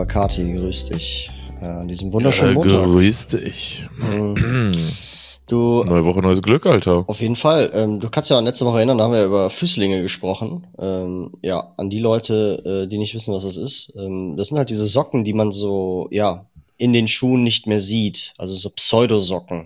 Kati, grüß dich. An diesem wunderschönen Montag. Grüß dich. Du, Neue Woche, neues Glück, Alter. auf jeden Fall. Du kannst ja an letzte Woche erinnern, da haben wir über Füßlinge gesprochen. Ja, an die Leute, die nicht wissen, was das ist. Das sind halt diese Socken, die man so, ja, in den Schuhen nicht mehr sieht. Also so Pseudosocken.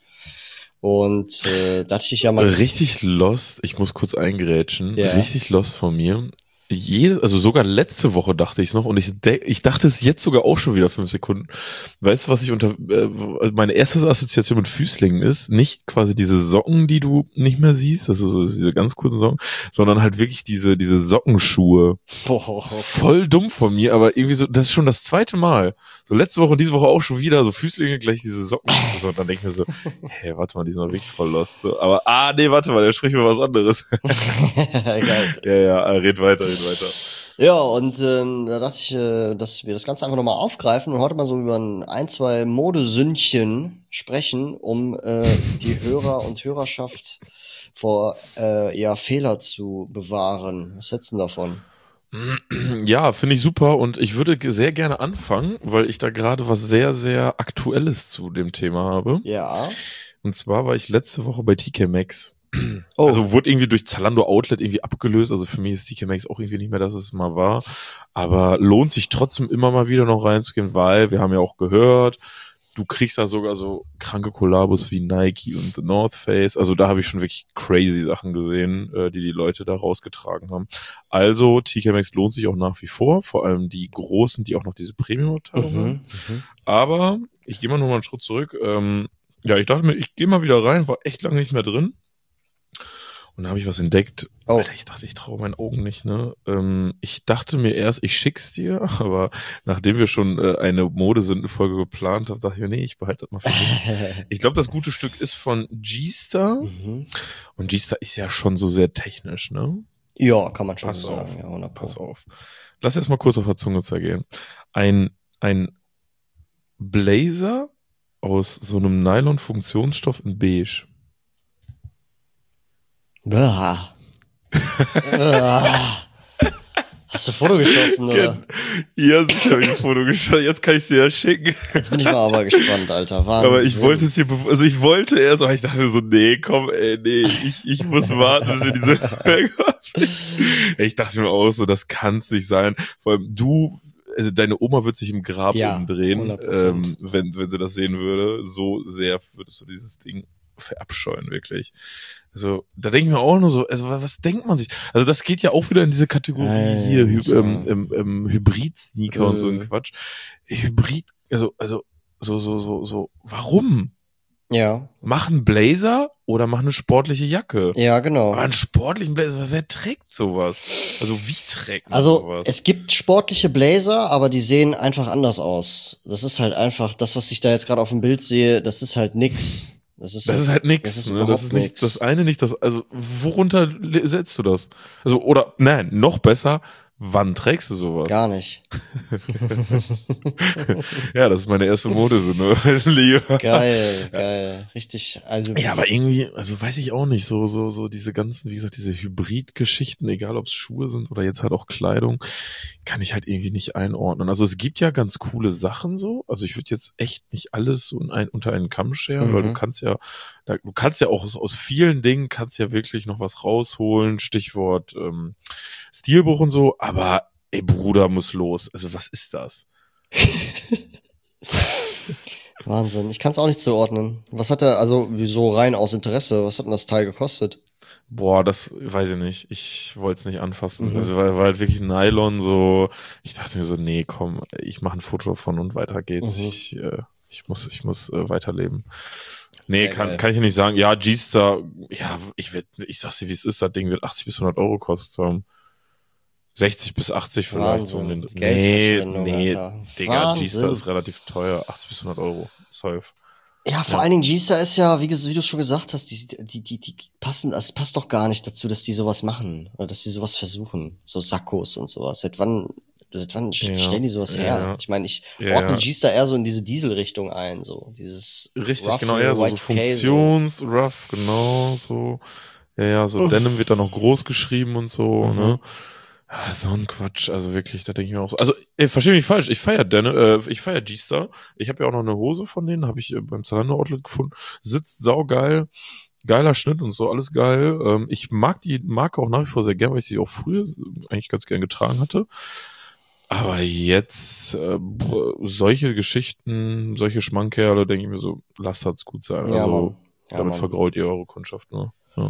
Und da hatte ich ja mal... Richtig lost, ich muss kurz eingrätschen, Ja. richtig lost von mir. Also sogar letzte Woche dachte ich es noch und ich dachte es jetzt sogar auch schon wieder 5 Sekunden. Weißt du, was ich meine erste Assoziation mit Füßlingen ist? Nicht quasi diese Socken, die du nicht mehr siehst, also so diese ganz kurzen Socken, sondern halt wirklich diese Sockenschuhe. Boah. Voll dumm von mir, aber irgendwie so, das ist schon das zweite Mal. So letzte Woche und diese Woche auch schon wieder, so Füßlinge, gleich diese Sockenschuhe. So, und dann denke ich mir so, hey, warte mal, die sind doch wirklich voll lost. So. Aber, nee, warte mal, der spricht mir was anderes. Geil. Ja, red weiter. Ja, und da dachte ich, dass wir das Ganze einfach nochmal aufgreifen und heute mal so über ein, zwei Modesündchen sprechen, um die Hörer und Hörerschaft vor Fehler zu bewahren. Was hältst du denn davon? Ja, finde ich super und ich würde sehr gerne anfangen, weil ich da gerade was sehr, sehr Aktuelles zu dem Thema habe. Ja. Und zwar war ich letzte Woche bei TK Maxx. Oh. Also wurde irgendwie durch Zalando Outlet irgendwie abgelöst. Also für mich ist TK Maxx auch irgendwie nicht mehr, dass es mal war. Aber lohnt sich trotzdem immer mal wieder noch reinzugehen, weil wir haben ja auch gehört, du kriegst da sogar so kranke Kollabos wie Nike und The North Face. Also da habe ich schon wirklich crazy Sachen gesehen, die Leute da rausgetragen haben. Also TK Maxx lohnt sich auch nach wie vor allem die großen, die auch noch diese Premium-Abteilung haben. Aber ich gehe mal noch mal einen Schritt zurück. Ja, ich dachte mir, ich gehe mal wieder rein, war echt lange nicht mehr drin. Und da habe ich was entdeckt. Oh. Alter, ich dachte, ich traue meinen Augen nicht, ne? Ich dachte mir erst, ich schick's dir, aber nachdem wir schon eine Modesündenfolge geplant haben, dachte ich mir, nee, ich behalte das mal für mich. Ich glaube, das gute Stück ist von G-Star. Und G-Star ist ja schon so sehr technisch, ne? Ja, kann man schon Pass sagen. auf, Ja, 100%. pass auf. Lass jetzt mal kurz auf der Zunge zergehen. Ein Blazer aus so einem Nylon-Funktionsstoff in beige. Bah. Hast du ein Foto geschossen, oder? Ja, sicher habe ich ein Foto geschossen. Jetzt kann ich es dir ja schicken. Jetzt bin ich mal aber gespannt, Alter. Wahnsinn. Aber ich wollte es hier, also ich wollte erst, aber ich dachte mir so, nee, komm, nee, ich muss warten, bis wir diese Ich dachte mir auch so, das kann's nicht sein. Vor allem also deine Oma wird sich im Grab umdrehen, 100%. wenn sie das sehen würde. So sehr würdest du dieses Ding verabscheuen, wirklich. Also, da denke ich mir auch nur so, also was denkt man sich? Also das geht ja auch wieder in diese Kategorie hier, Hybrid-Sneaker und so ein Quatsch. Hybrid, so, warum? Ja. Mach einen Blazer oder mach eine sportliche Jacke? Ja, genau. Aber einen sportlichen Blazer, wer trägt sowas? Also wie trägt man Also, sowas? es gibt sportliche Blazer, aber die sehen einfach anders aus. Das ist halt einfach, das, was ich da jetzt gerade auf dem Bild sehe, das ist halt nix. Das ist halt nix. Das ist nicht das eine, nicht das, also worunter setzt du das? Also, oder, nein, noch besser, wann trägst du sowas? Gar nicht. Ja, das ist meine erste Modesünde. Geil. Richtig, also. Ja, aber irgendwie, also weiß ich auch nicht, so diese ganzen, wie gesagt, diese Hybrid-Geschichten, egal ob es Schuhe sind oder jetzt halt auch Kleidung, kann ich halt irgendwie nicht einordnen. Also es gibt ja ganz coole Sachen so, also ich würde jetzt echt nicht alles so unter einen Kamm scheren, weil du kannst ja auch aus vielen Dingen kannst ja wirklich noch was rausholen, Stichwort Stilbruch und so, aber ey Bruder, muss los. Also was ist das? Wahnsinn, ich kann es auch nicht zuordnen. Was hat er, also so rein aus Interesse, was hat denn das Teil gekostet? Boah, das weiß ich nicht. Ich wollte es nicht anfassen. Also war halt wirklich Nylon so. Ich dachte mir so, nee, komm, ich mache ein Foto davon und weiter geht's. Ich muss weiterleben. Nee, kann ich ja nicht sagen. Ja, G-Star, ja, ich sag's dir, wie es ist, das Ding wird 80 bis 100 Euro kosten. 60 bis 80 vielleicht. Wahnsinn. So. Geldverschwendung, Nee, Alter. Digga, G-Star ist relativ teuer. 80 bis 100 Euro. Safe. Ja, vor allen Dingen G-Star ist ja, wie du schon gesagt hast, die passen, es passt doch gar nicht dazu, dass die sowas machen. Oder dass die sowas versuchen. So Sakkos und sowas. Seit wann stellen die sowas her? Ja. Ich meine, ich ordne G-Star eher so in diese Diesel-Richtung ein, so. Dieses richtig, rough, genau, ja, so Funktions-Rough, genau, so. Ja, so Denim wird da noch groß geschrieben und so, ne? So ein Quatsch, also wirklich, da denke ich mir auch so. Also, versteh mich falsch, ich feier ich feier G-Star. Ich habe ja auch noch eine Hose von denen, habe ich beim Zalando Outlet gefunden. Sitzt saugeil, geiler Schnitt und so, alles geil. Ich mag die Marke auch nach wie vor sehr gern, weil ich sie auch früher eigentlich ganz gern getragen hatte. Aber jetzt solche Geschichten, solche Schmankerle, denke ich mir so, lasst hat's gut sein. Ja, Also Mann. Ja, damit Mann. vergrault ihr eure Kundschaft nur. Ja,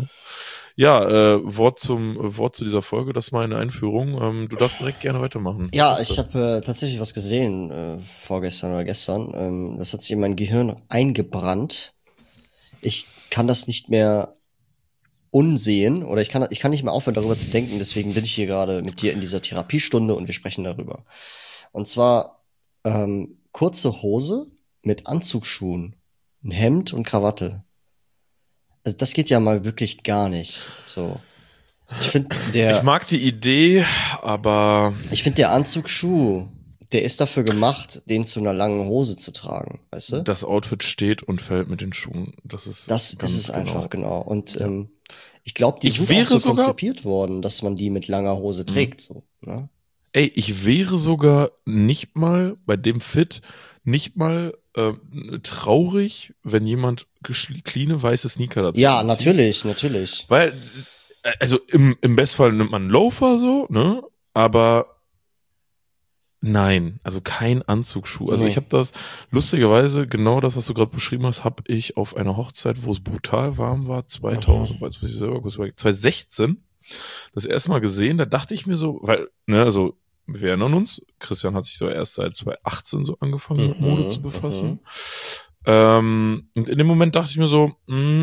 Wort zu dieser Folge, das war eine Einführung. Du darfst direkt gerne weitermachen. Was Ja, hast ich du? habe tatsächlich was gesehen, vorgestern oder gestern. Das hat sich in mein Gehirn eingebrannt. Ich kann das nicht mehr unsehen oder ich kann nicht mehr aufhören, darüber zu denken. Deswegen bin ich hier gerade mit dir in dieser Therapiestunde und wir sprechen darüber. Und zwar kurze Hose mit Anzugsschuhen, ein Hemd und Krawatte. Also das geht ja mal wirklich gar nicht. So, ich finde Ich mag die Idee, aber der Anzugsschuh, der ist dafür gemacht, den zu einer langen Hose zu tragen, weißt du? das Outfit steht und fällt mit den Schuhen. Das ist Das ist ganz es einfach, genau. Und Ja. ich glaube, die Ich sind auch wäre so sogar, konzipiert worden, dass man die mit langer Hose Mhm. trägt, so, ne? Ich wäre sogar nicht mal bei dem Fit nicht mal traurig, wenn jemand cleane weiße Sneaker dazu Ja, anzieht. natürlich. Weil, also im Bestfall nimmt man einen Loafer so, ne? Aber nein, also kein Anzugsschuh. Also ich Nee. habe das, lustigerweise, genau das, was du gerade beschrieben hast, habe ich auf einer Hochzeit, wo es brutal warm war, 2000, Mhm. jetzt muss ich selber kurz überlegen, 2016, das erste Mal gesehen. Da dachte ich mir so, weil, ne, also wir erinnern uns, Christian hat sich so erst seit 2018 so angefangen mit Mode zu Mhm. befassen. Und in dem Moment dachte ich mir so,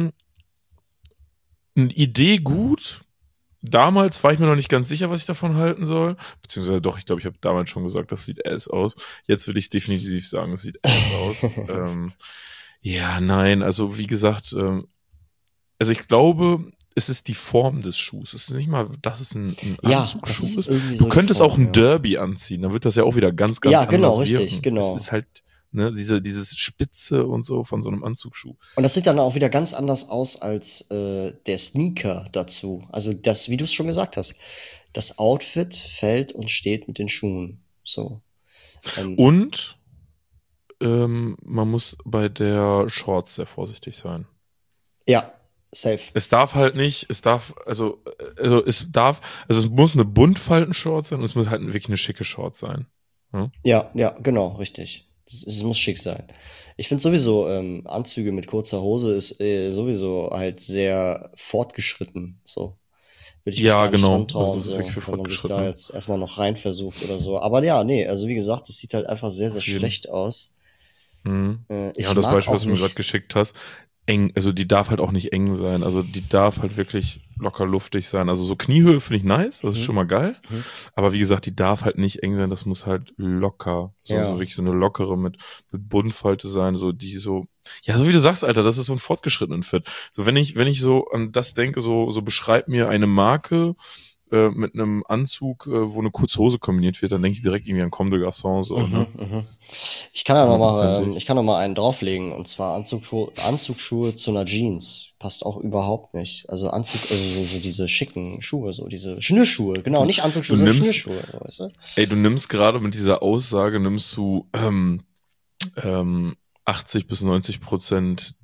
eine Idee gut. Damals war ich mir noch nicht ganz sicher, was ich davon halten soll. Beziehungsweise doch, ich glaube, ich habe damals schon gesagt, das sieht ass aus. Jetzt würde ich definitiv sagen, es sieht ass aus. Ja, nein, also wie gesagt, also ich glaube, es ist die Form des Schuhs. Es ist nicht mal, dass es ein Ja, das Anzugsschuh ist ist. irgendwie Du so die könntest auch Form, ein ja. Derby anziehen, dann wird das ja auch wieder ganz, ganz Ja, genau, anders richtig, wirken. Es genau. ist halt, ne, dieses Spitze und so von so einem Anzugsschuh. Und das sieht dann auch wieder ganz anders aus als der Sneaker dazu. Also das, wie du es schon gesagt hast, das Outfit fällt und steht mit den Schuhen. So. Und man muss bei der Shorts sehr vorsichtig sein. Ja, safe. Es darf halt nicht, es muss eine Buntfalten-Short sein und es muss halt wirklich eine schicke Short sein. Ja? Ja, genau, richtig. Es muss schick sein. Ich finde sowieso, Anzüge mit kurzer Hose ist sowieso halt sehr fortgeschritten. So. Würde ich mich Ja, gar nicht genau. dran Also trauen, das ist wirklich so, für wenn man sich da Fortgeschrittene. jetzt erstmal noch rein versucht oder so. Aber ja, nee, also wie gesagt, es sieht halt einfach sehr, sehr Auf jeden. schlecht aus. Mhm. Ja, Ich und das mag Beispiel, auch was du mir gerade nicht. geschickt hast, eng, also die darf halt auch nicht eng sein. Also die darf halt wirklich locker luftig sein. Also so Kniehöhe finde ich nice, das ist Mhm. schon mal geil. Mhm. Aber wie gesagt, die darf halt nicht eng sein, das muss halt locker, so Ja. wirklich so eine lockere mit Buntfalte sein, so die so, ja, so wie du sagst, Alter, das ist so ein fortgeschrittenen Fit. So, wenn ich so an das denke, so beschreib mir eine Marke, mit einem Anzug, wo eine kurze Hose kombiniert wird, dann denke ich direkt irgendwie an Comme des Garçons, so, ne? Mhm. Ich kann ja noch mal, Hundertprozentig. ich kann noch mal einen drauflegen und zwar Anzugsschuhe zu einer Jeans. Passt auch überhaupt nicht. Also so diese schicken Schuhe, so diese Schnürschuhe. Genau, Du, nicht du Anzugsschuhe, sondern nimmst, Schnürschuhe, so, weißt du? du nimmst gerade mit dieser Aussage, nimmst du ähm, 80 bis 90%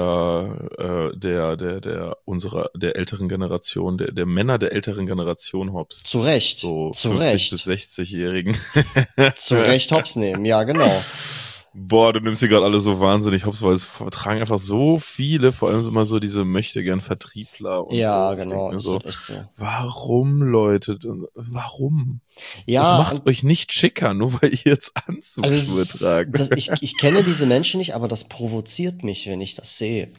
der älteren Generation, der Männer der älteren Generation hops. Zu Recht, So zu 50 bis Recht. 60-Jährigen. Zu Recht hops nehmen, ja, genau. Boah, du nimmst hier gerade alle so wahnsinnig hops, weil es tragen einfach so viele, vor allem immer so diese möchtegern Vertriebler und Ja, so. Ich denke genau, mir ist so, halt echt so. warum, Leute? Warum? Es Ja, macht euch nicht schicker, nur weil ihr jetzt also Anzugsschuhe tragt. ich kenne diese Menschen nicht, aber das provoziert mich, wenn ich das sehe.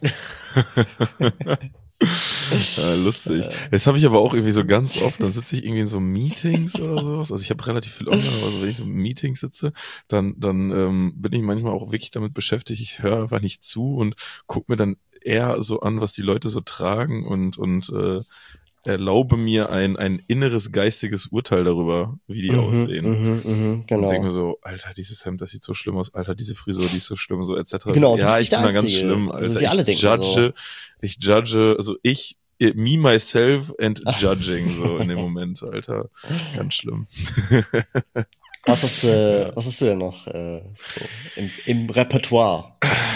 Ja, lustig. Äh, Das habe ich aber auch irgendwie so ganz oft, dann sitze ich irgendwie in so Meetings oder sowas. Also ich habe relativ viel online, aber so, wenn ich so in Meetings sitze, dann bin ich manchmal auch wirklich damit beschäftigt. Ich höre einfach nicht zu und gucke mir dann eher so an, was die Leute so tragen und erlaube mir ein inneres geistiges Urteil darüber, wie die aussehen. Und denke mir genau. so, Alter, dieses Hemd, das sieht so schlimm aus, Alter, diese Frisur, die ist so schlimm, so etc. So, Genau, du bist ja, nicht ich der bin da ganz Einzige. schlimm, Also Alter. wir alle denken so. Ich judge, also me, myself and judging, so in dem Moment, Alter. Ganz schlimm. Was hast du denn noch so im Repertoire?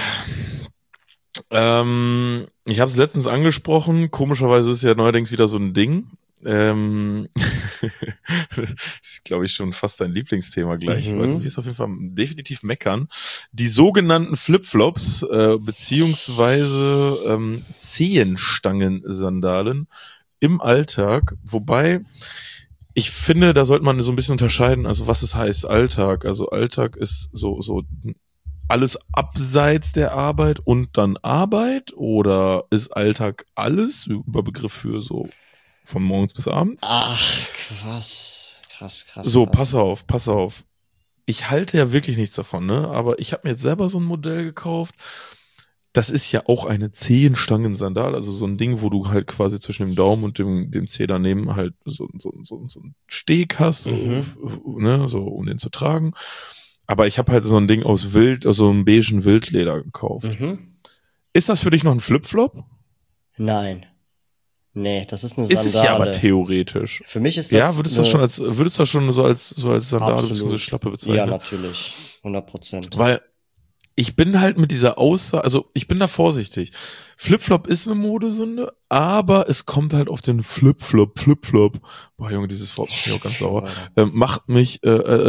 Ich habe es letztens angesprochen. Komischerweise ist ja neuerdings wieder so ein Ding. Das ist, glaube ich, schon fast dein Lieblingsthema gleich, weil du wirst auf jeden Fall definitiv meckern. Die sogenannten Flipflops, beziehungsweise Zehenstangen-Sandalen im Alltag, wobei ich finde, da sollte man so ein bisschen unterscheiden, also was es heißt Alltag. Also Alltag ist so alles abseits der Arbeit und dann Arbeit, oder ist Alltag alles Überbegriff für so von morgens bis abends? Ach, krass. So, pass auf. Ich halte ja wirklich nichts davon, ne? Aber ich habe mir jetzt selber so ein Modell gekauft. Das ist ja auch eine Zehenstangen-Sandal, also so ein Ding, wo du halt quasi zwischen dem Daumen und dem Zeh daneben halt so einen Steg hast, so, ne, so um den zu tragen. Aber ich habe halt so ein Ding aus also einem beigen Wildleder gekauft. Ist das für dich noch ein Flipflop? Nein. Nee, das ist eine Sandale. Ist es ja aber theoretisch. Für mich ist das. Ja, würdest du das schon so als Sandale bzw. Schlappe bezeichnen? Ja, natürlich. 100%. Weil ich bin halt mit dieser Aussage, also ich bin da vorsichtig. Flipflop ist eine Modesünde, aber es kommt halt auf den Flipflop. Boah, Junge, dieses Wort ist mir auch ganz sauer. Macht mich,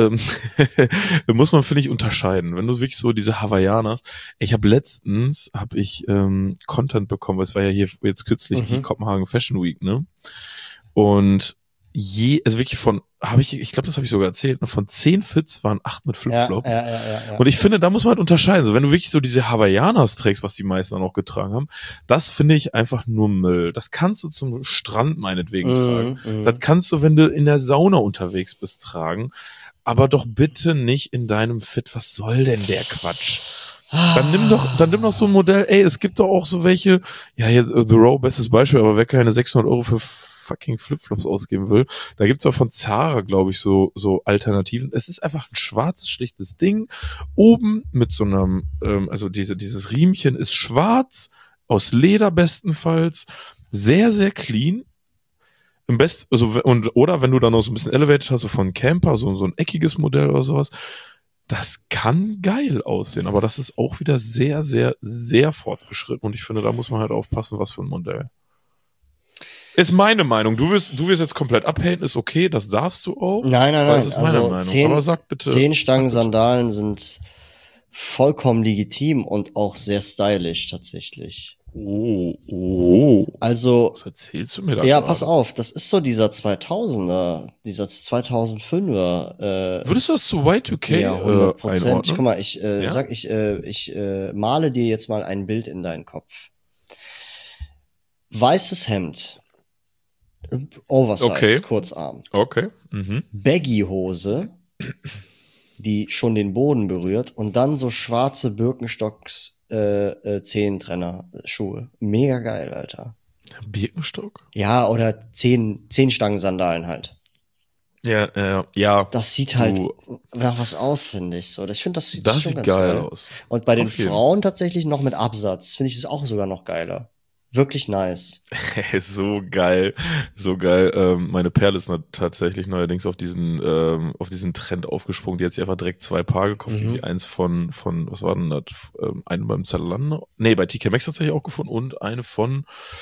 muss man, finde ich, unterscheiden. Wenn du wirklich so diese Hawaiianas, ich habe letztens, Content bekommen, weil es war ja hier jetzt kürzlich die Kopenhagen Fashion Week, ne? Und also wirklich ich glaube, das habe ich sogar erzählt, von 10 Fits waren 8 mit Flipflops. Ja. Und ich finde, da muss man halt unterscheiden. So, wenn du wirklich so diese Hawaiianas trägst, was die meisten dann auch getragen haben, das finde ich einfach nur Müll. Das kannst du zum Strand meinetwegen tragen. Das kannst du, wenn du in der Sauna unterwegs bist, tragen. Aber doch bitte nicht in deinem Fit. Was soll denn der Quatsch? Dann nimm doch so ein Modell. Ey, es gibt doch auch so welche, ja, jetzt The Row, bestes Beispiel, aber wer keine 600 Euro für fucking Flipflops ausgeben will, da gibt's auch von Zara, glaube ich, so Alternativen. Es ist einfach ein schwarzes, schlichtes Ding. Oben mit so einem, also dieses Riemchen ist schwarz, aus Leder bestenfalls, sehr, sehr clean. Oder wenn du dann noch so ein bisschen elevated hast, so von Camper, so ein eckiges Modell oder sowas, das kann geil aussehen, aber das ist auch wieder sehr, sehr, sehr fortgeschritten und ich finde, da muss man halt aufpassen, was für ein Modell. Ist meine Meinung. Du wirst jetzt komplett abhaten, ist okay, das darfst du auch. Nein. Das ist meine Meinung. Aber sag bitte. 10-Stangen-Sandalen sind vollkommen legitim und auch sehr stylisch tatsächlich. Oh. Also, was erzählst du mir da? Ja, gerade? Pass auf, das ist so dieser 2000er, dieser 2005er. Würdest du das zu Y2K ja, 100%. einordnen? Guck mal, ich male dir jetzt mal ein Bild in deinen Kopf. Weißes Hemd. Oversize, Okay. Kurzarm. Okay. Baggy-Hose, die schon den Boden berührt, und dann so schwarze Birkenstocks Zehentrenner-Schuhe. Mega geil, Alter. Birkenstock? Ja, oder 10-Stangen-Sandalen halt. Ja. Das sieht halt nach was aus, finde ich so. Ich finde, das sieht schon sieht ganz geil aus. Und bei den Auf jeden. Frauen tatsächlich noch mit Absatz. Finde ich es auch sogar noch geiler. Wirklich nice. So geil. Meine Perle ist tatsächlich neuerdings auf diesen Trend aufgesprungen. Die hat sich einfach direkt 2 Paar gekauft. Die eins von, was war denn das? Eine beim Zalando. Nee, bei TK Maxx tatsächlich auch gefunden und eine von,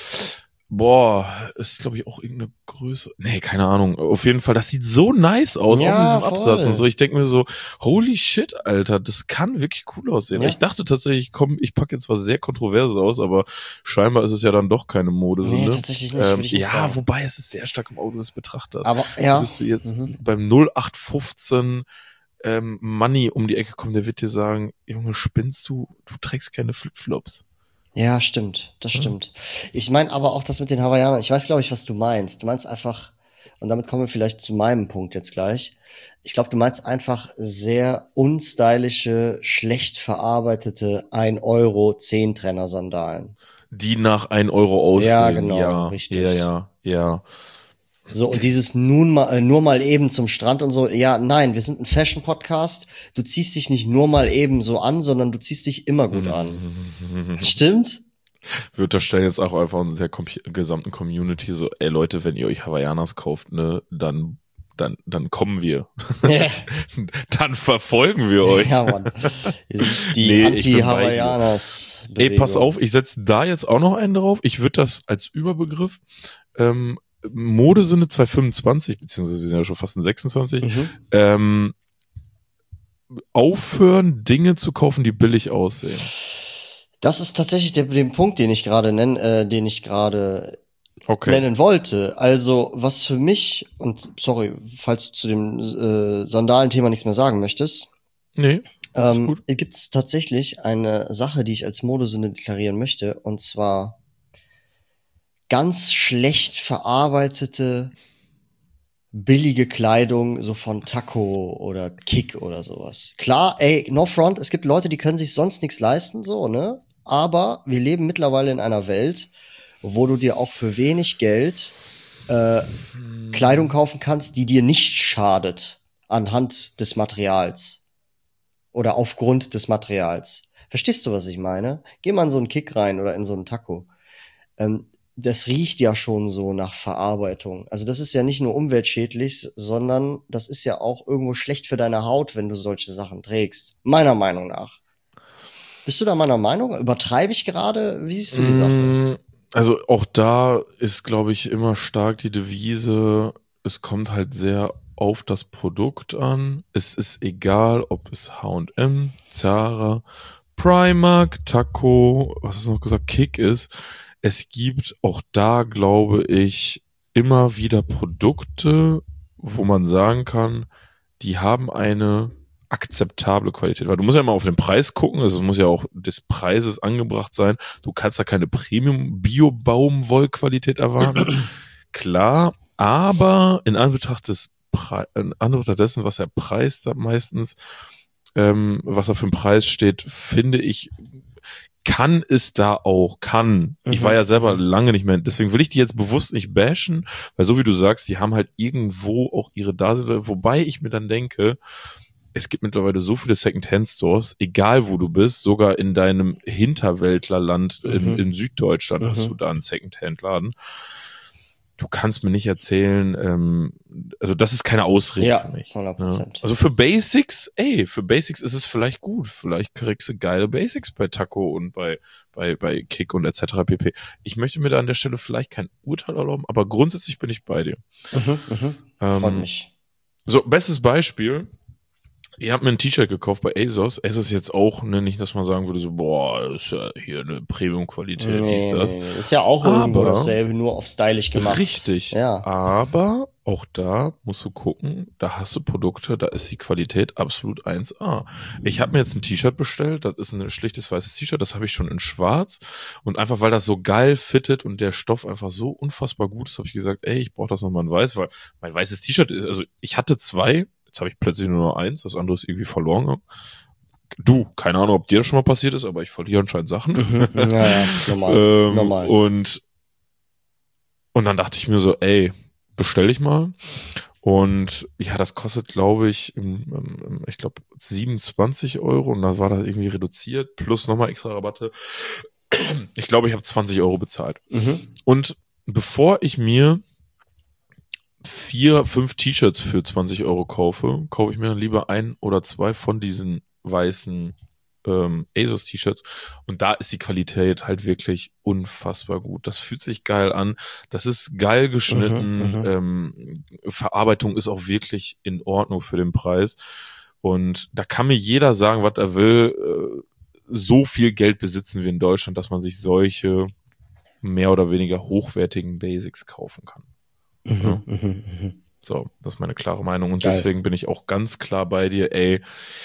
ist glaube ich auch irgendeine Größe. Nee, keine Ahnung. Auf jeden Fall, das sieht so nice aus, Ja, auch mit diesem voll. Absatz und so. Ich denke mir so, holy shit, Alter, das kann wirklich cool aussehen. Ja. Ich dachte tatsächlich, ich packe jetzt was sehr Kontroverses aus, aber scheinbar ist es ja dann doch keine Modesünde. Nee, tatsächlich nicht, würde ich nicht sagen. Wobei es ist sehr stark im Auge des Betrachters. Aber ja. Bist du jetzt beim 0815 Money um die Ecke kommen, der wird dir sagen, Junge, spinnst du? Du trägst keine Flipflops. Ja, stimmt. Das stimmt. Ich meine aber auch das mit den Hawaiianern. Ich weiß, glaube ich, was du meinst. Du meinst einfach, und damit kommen wir vielleicht zu meinem Punkt jetzt gleich. Ich glaube, du meinst einfach sehr unstylische, schlecht verarbeitete 1 Euro 10-Trenner-Sandalen. Die nach 1 Euro aussehen. Ja, genau, richtig. Ja. So, und dieses nur mal eben zum Strand und so. Ja, nein, wir sind ein Fashion-Podcast. Du ziehst dich nicht nur mal eben so an, sondern du ziehst dich immer gut an. Stimmt? Wir unterstellen jetzt auch einfach unserer gesamten Community so, ey Leute, wenn ihr euch Hawaiianas kauft, ne, dann kommen wir. Ja, Dann verfolgen wir euch. ja, Mann. Wir sind die Nee, ich bin bei dir. Ey, Anti-Hawaiianas-Bewegung. pass auf, ich setze da jetzt auch noch einen drauf. Ich würde das als Überbegriff Modesinne 225, beziehungsweise wir sind ja schon fast in 26, Mhm. aufhören, Dinge zu kaufen, die billig aussehen. Das ist tatsächlich den Punkt, den ich gerade Okay. nennen wollte. Also, was für mich, und sorry, falls du zu dem Sandalenthema nichts mehr sagen möchtest, Nee, ist gut. gibt es tatsächlich eine Sache, die ich als Modesünde deklarieren möchte, und zwar ganz schlecht verarbeitete billige Kleidung, so von Taco oder Kick oder sowas. Klar, ey, no front, es gibt Leute, die können sich sonst nichts leisten, so, ne? Aber wir leben mittlerweile in einer Welt, wo du dir auch für wenig Geld Kleidung kaufen kannst, die dir nicht schadet anhand des Materials oder aufgrund des Materials. Verstehst du, was ich meine? Geh mal in so einen Kick rein oder in so einen Taco. Das riecht ja schon so nach Verarbeitung. Also das ist ja nicht nur umweltschädlich, sondern das ist ja auch irgendwo schlecht für deine Haut, wenn du solche Sachen trägst. Meiner Meinung nach. Bist du da meiner Meinung? Übertreibe ich gerade? Wie siehst du die Sache? Also auch da ist, glaube ich, immer stark die Devise, es kommt halt sehr auf das Produkt an. Es ist egal, ob es H&M, Zara, Primark, Taco, was ist noch gesagt, Kick ist. Es gibt auch da, glaube ich, immer wieder Produkte, wo man sagen kann, die haben eine akzeptable Qualität. Weil du musst ja immer auf den Preis gucken, also es muss ja auch des Preises angebracht sein. Du kannst da keine Premium-Bio-Baumwollqualität erwarten. Klar, aber in Anbetracht dessen, was der Preis da meistens, was da für ein Preis steht, finde ich, kann es da auch, Ich war ja selber lange nicht mehr, deswegen will ich die jetzt bewusst nicht bashen, weil so wie du sagst, die haben halt irgendwo auch ihre Daseinsberechtigung, wobei ich mir dann denke, es gibt mittlerweile so viele Second-Hand-Stores, egal wo du bist, sogar in deinem Hinterwäldlerland in Süddeutschland hast du da einen Second-Hand-Laden. Du kannst mir nicht erzählen, also das ist keine Ausrede für mich. 100%. Also für Basics ist es vielleicht gut. Vielleicht kriegst du geile Basics bei Taco und bei Kick und etc. pp. Ich möchte mir da an der Stelle vielleicht kein Urteil erlauben, aber grundsätzlich bin ich bei dir. Freut mich. So, bestes Beispiel. Ihr habt mir ein T-Shirt gekauft bei ASOS. Es ist jetzt auch, ne, nicht, dass man sagen würde, so, boah, das ist ja hier eine Premium-Qualität, Nee, das. ist ja auch irgendwo Aber dasselbe, nur auf stylisch gemacht. Richtig. Ja. Aber auch da musst du gucken, da hast du Produkte, da ist die Qualität absolut 1A. Ich habe mir jetzt ein T-Shirt bestellt, das ist ein schlichtes weißes T-Shirt, das habe ich schon in schwarz. Und einfach, weil das so geil fittet und der Stoff einfach so unfassbar gut ist, habe ich gesagt, ey, ich brauche das nochmal in weiß, weil mein weißes T-Shirt ist, also ich hatte zwei, jetzt habe ich plötzlich nur noch eins, das andere ist irgendwie verloren. Du, keine Ahnung, ob dir das schon mal passiert ist, aber ich verliere anscheinend Sachen. Ja, normal. Und dann dachte ich mir so, ey, bestell dich mal. Und ja, das kostet, glaube ich, ich glaube 27 Euro und da war das irgendwie reduziert, plus nochmal extra Rabatte. Ich glaube, ich habe 20 Euro bezahlt. Und bevor ich mir 4, 5 T-Shirts für 20 Euro kaufe ich mir dann lieber ein oder zwei von diesen weißen ASOS-T-Shirts. Und da ist die Qualität halt wirklich unfassbar gut. Das fühlt sich geil an. Das ist geil geschnitten. Verarbeitung ist auch wirklich in Ordnung für den Preis. Und da kann mir jeder sagen, was er will. So viel Geld besitzen wir in Deutschland, dass man sich solche mehr oder weniger hochwertigen Basics kaufen kann. Ja. So, das ist meine klare Meinung. Und Geil. deswegen bin ich auch ganz klar bei dir, ey,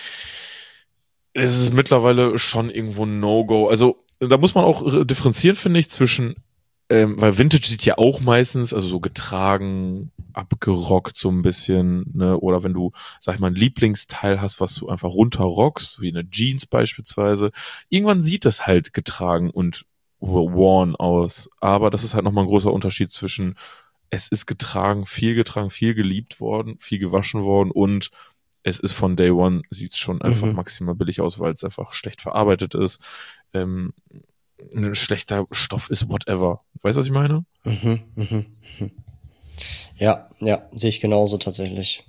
es ist mittlerweile schon irgendwo ein No-Go. Also, da muss man auch differenzieren, finde ich, zwischen, weil Vintage sieht ja auch meistens, also so getragen, abgerockt so ein bisschen, ne, oder wenn du, sag ich mal, ein Lieblingsteil hast, was du einfach runterrockst, wie eine Jeans beispielsweise, irgendwann sieht das halt getragen und worn aus. Aber das ist halt nochmal ein großer Unterschied zwischen, es ist getragen, viel geliebt worden, viel gewaschen worden und es ist von Day One, sieht es schon einfach maximal billig aus, weil es einfach schlecht verarbeitet ist. ein schlechter Stoff ist, whatever. Weißt du, was ich meine? Ja, sehe ich genauso tatsächlich.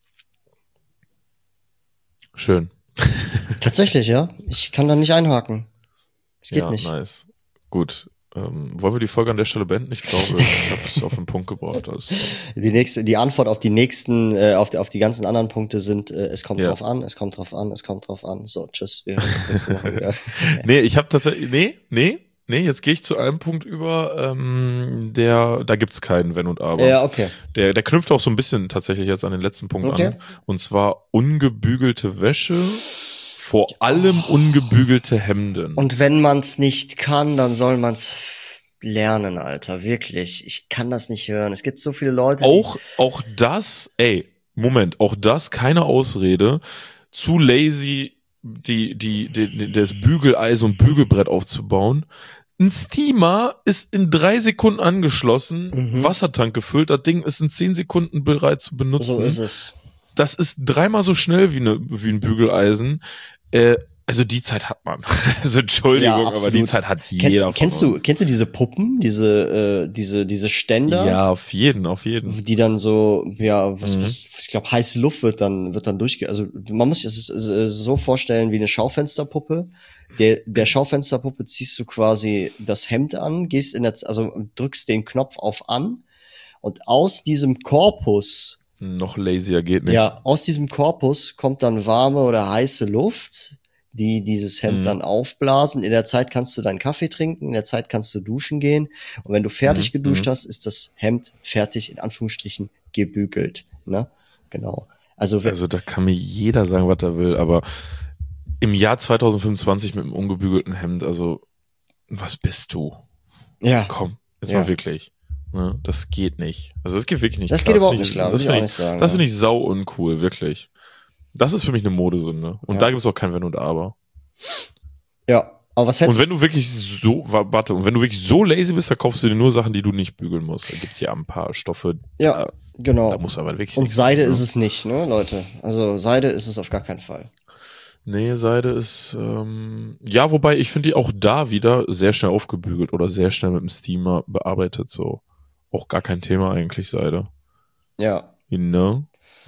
Schön. Tatsächlich, ja. Ich kann da nicht einhaken. Es geht Ja, nicht. nice. Gut. Wollen wir die Folge an der Stelle beenden? Ich glaube, ich habe es auf den Punkt gebracht. Alles klar. Die Antwort auf die nächsten, auf die ganzen anderen Punkte sind, es kommt Ja. drauf an, es kommt drauf an, es kommt drauf an. So, tschüss. Wir hören uns nächste Woche wieder. Nee, ich habe tatsächlich. Nee, jetzt gehe ich zu einem Punkt über, da gibt's keinen Wenn und Aber. Ja, okay. Der knüpft auch so ein bisschen tatsächlich jetzt an den letzten Punkt Okay. an. Und zwar ungebügelte Wäsche, vor allem ungebügelte Hemden. Und wenn man's nicht kann, dann soll man's lernen, Alter. Wirklich. Ich kann das nicht hören. Es gibt so viele Leute. Auch das, auch das, keine Ausrede, zu lazy, das Bügeleisen und Bügelbrett aufzubauen. Ein Steamer ist in 3 Sekunden angeschlossen, Wassertank gefüllt, das Ding ist in 10 Sekunden bereit zu benutzen. So ist es. Das ist 3-mal so schnell wie ein Bügeleisen. Also die Zeit hat man. Also Entschuldigung, aber die Zeit hat jeder Kennst du diese Puppen, diese Ständer? Ja, auf jeden. Die dann so, ich glaube, heiße Luft wird dann also man muss sich das so vorstellen wie eine Schaufensterpuppe. Der Schaufensterpuppe ziehst du quasi das Hemd an, drückst den Knopf auf an und aus diesem Korpus, noch lazier geht nicht. ja, aus diesem Korpus kommt dann warme oder heiße Luft, die dieses Hemd dann aufblasen. In der Zeit kannst du deinen Kaffee trinken, in der Zeit kannst du duschen gehen. Und wenn du fertig geduscht hast, ist das Hemd fertig, in Anführungsstrichen, gebügelt. Ne? Genau. Also da kann mir jeder sagen, was er will, aber im Jahr 2025 mit einem ungebügelten Hemd, also was bist du? Ja. Komm, jetzt mal wirklich. Ne? Das geht nicht. Also das geht wirklich nicht. Das geht überhaupt nicht klar, würde ich auch nicht sagen. Das finde ich sau uncool, wirklich. Das ist für mich eine Modesünde. Und da gibt es auch kein Wenn und Aber. Ja, aber was hättest du? Und wenn du wirklich so lazy bist, dann kaufst du dir nur Sachen, die du nicht bügeln musst. Da gibt es ja ein paar Stoffe. Ja, genau. Da musst du aber wirklich. Und Seide ist es nicht, ne, Leute? Also Seide ist es auf gar keinen Fall. Nee, Seide ist, ja, wobei ich finde die auch da wieder sehr schnell aufgebügelt oder sehr schnell mit dem Steamer bearbeitet, so. Auch gar kein Thema eigentlich, Seide. Ja. You know.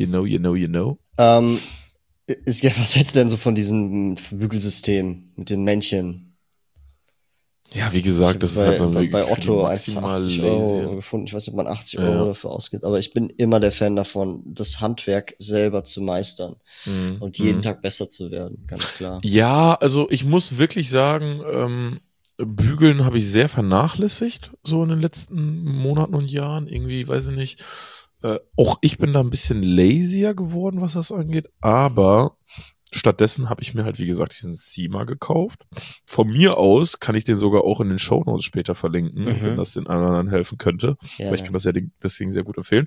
Was hältst du denn so von diesem Bügelsystem mit den Männchen? Ja, wie gesagt, das ist halt dann wirklich bei Otto maximal 80 lazy. Euro gefunden. Ich weiß nicht, ob man 80 Euro dafür ausgibt, aber ich bin immer der Fan davon, das Handwerk selber zu meistern und jeden Tag besser zu werden, ganz klar. Ja, also ich muss wirklich sagen, Bügeln habe ich sehr vernachlässigt, so in den letzten Monaten und Jahren. Irgendwie, weiß ich nicht. Auch ich bin da ein bisschen lazier geworden, was das angeht, aber stattdessen habe ich mir halt, wie gesagt, diesen Steamer gekauft. Von mir aus kann ich den sogar auch in den Shownotes später verlinken, wenn das den anderen helfen könnte. Weil ich kann das ja deswegen sehr gut empfehlen.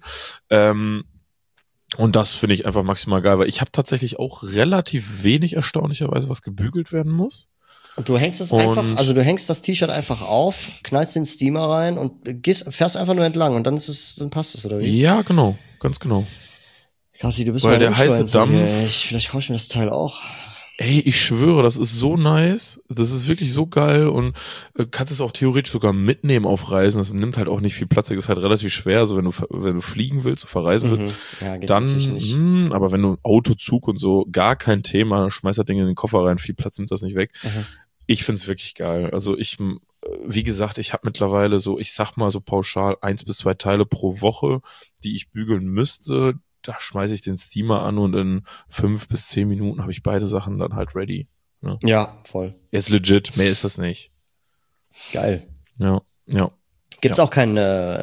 Und das finde ich einfach maximal geil, weil ich habe tatsächlich auch relativ wenig erstaunlicherweise, was gebügelt werden muss. Und du hängst du hängst das T-Shirt einfach auf, knallst den Steamer rein und fährst einfach nur entlang und dann passt es, oder wie? Ja, genau, ganz genau. Kathi, du bist weil der heiße Dampf. Vielleicht kaufe ich mir das Teil auch. Ey, ich schwöre, das ist so nice. Das ist wirklich so geil und kannst es auch theoretisch sogar mitnehmen auf Reisen. Das nimmt halt auch nicht viel Platz. Das ist halt relativ schwer. Also wenn du fliegen willst, verreisen willst, ja, geht dann, nicht. Aber wenn du Auto, Zug und so, gar kein Thema. Schmeiß das Ding in den Koffer rein. Viel Platz nimmt das nicht weg. Ich find's wirklich geil. Also wie gesagt, ich habe mittlerweile so, ich sag mal so pauschal 1 bis 2 Teile pro Woche, die ich bügeln müsste. Da schmeiße ich den Steamer an und in 5 bis 10 Minuten habe ich beide Sachen dann halt ready. Ne? Ja, voll. Ist legit, mehr ist das nicht. Geil. Ja. Gibt's auch keinen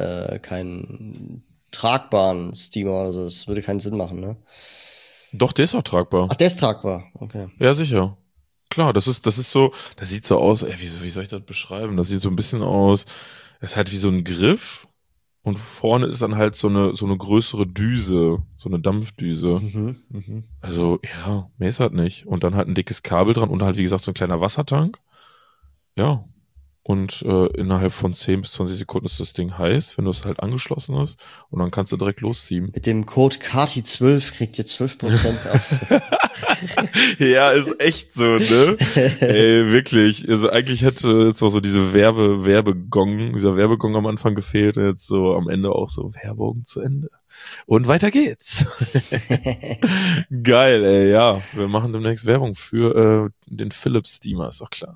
tragbaren Steamer oder so? Das würde keinen Sinn machen, ne? Doch, der ist auch tragbar. Ach, der ist tragbar, okay. Ja, sicher. Klar, das ist so, das sieht so aus, wie soll ich das beschreiben? Das sieht so ein bisschen aus, das ist halt wie so ein Griff. Und vorne ist dann halt so eine größere Düse, so eine Dampfdüse. Also, ja, mehr ist halt nicht. Und dann halt ein dickes Kabel dran und halt, wie gesagt, so ein kleiner Wassertank. Ja. und innerhalb von 10 bis 20 Sekunden ist das Ding heiß, wenn du es halt angeschlossen hast und dann kannst du direkt losziehen. Mit dem Code KATI12 kriegt ihr 12% auf. Ja, ist echt so, ne? Ey, wirklich. Also eigentlich hätte jetzt auch so dieser Werbegong am Anfang gefehlt, jetzt so am Ende auch so Werbung zu Ende. Und weiter geht's. Geil, ey, ja. Wir machen demnächst Werbung für den Philips Steamer, ist doch klar.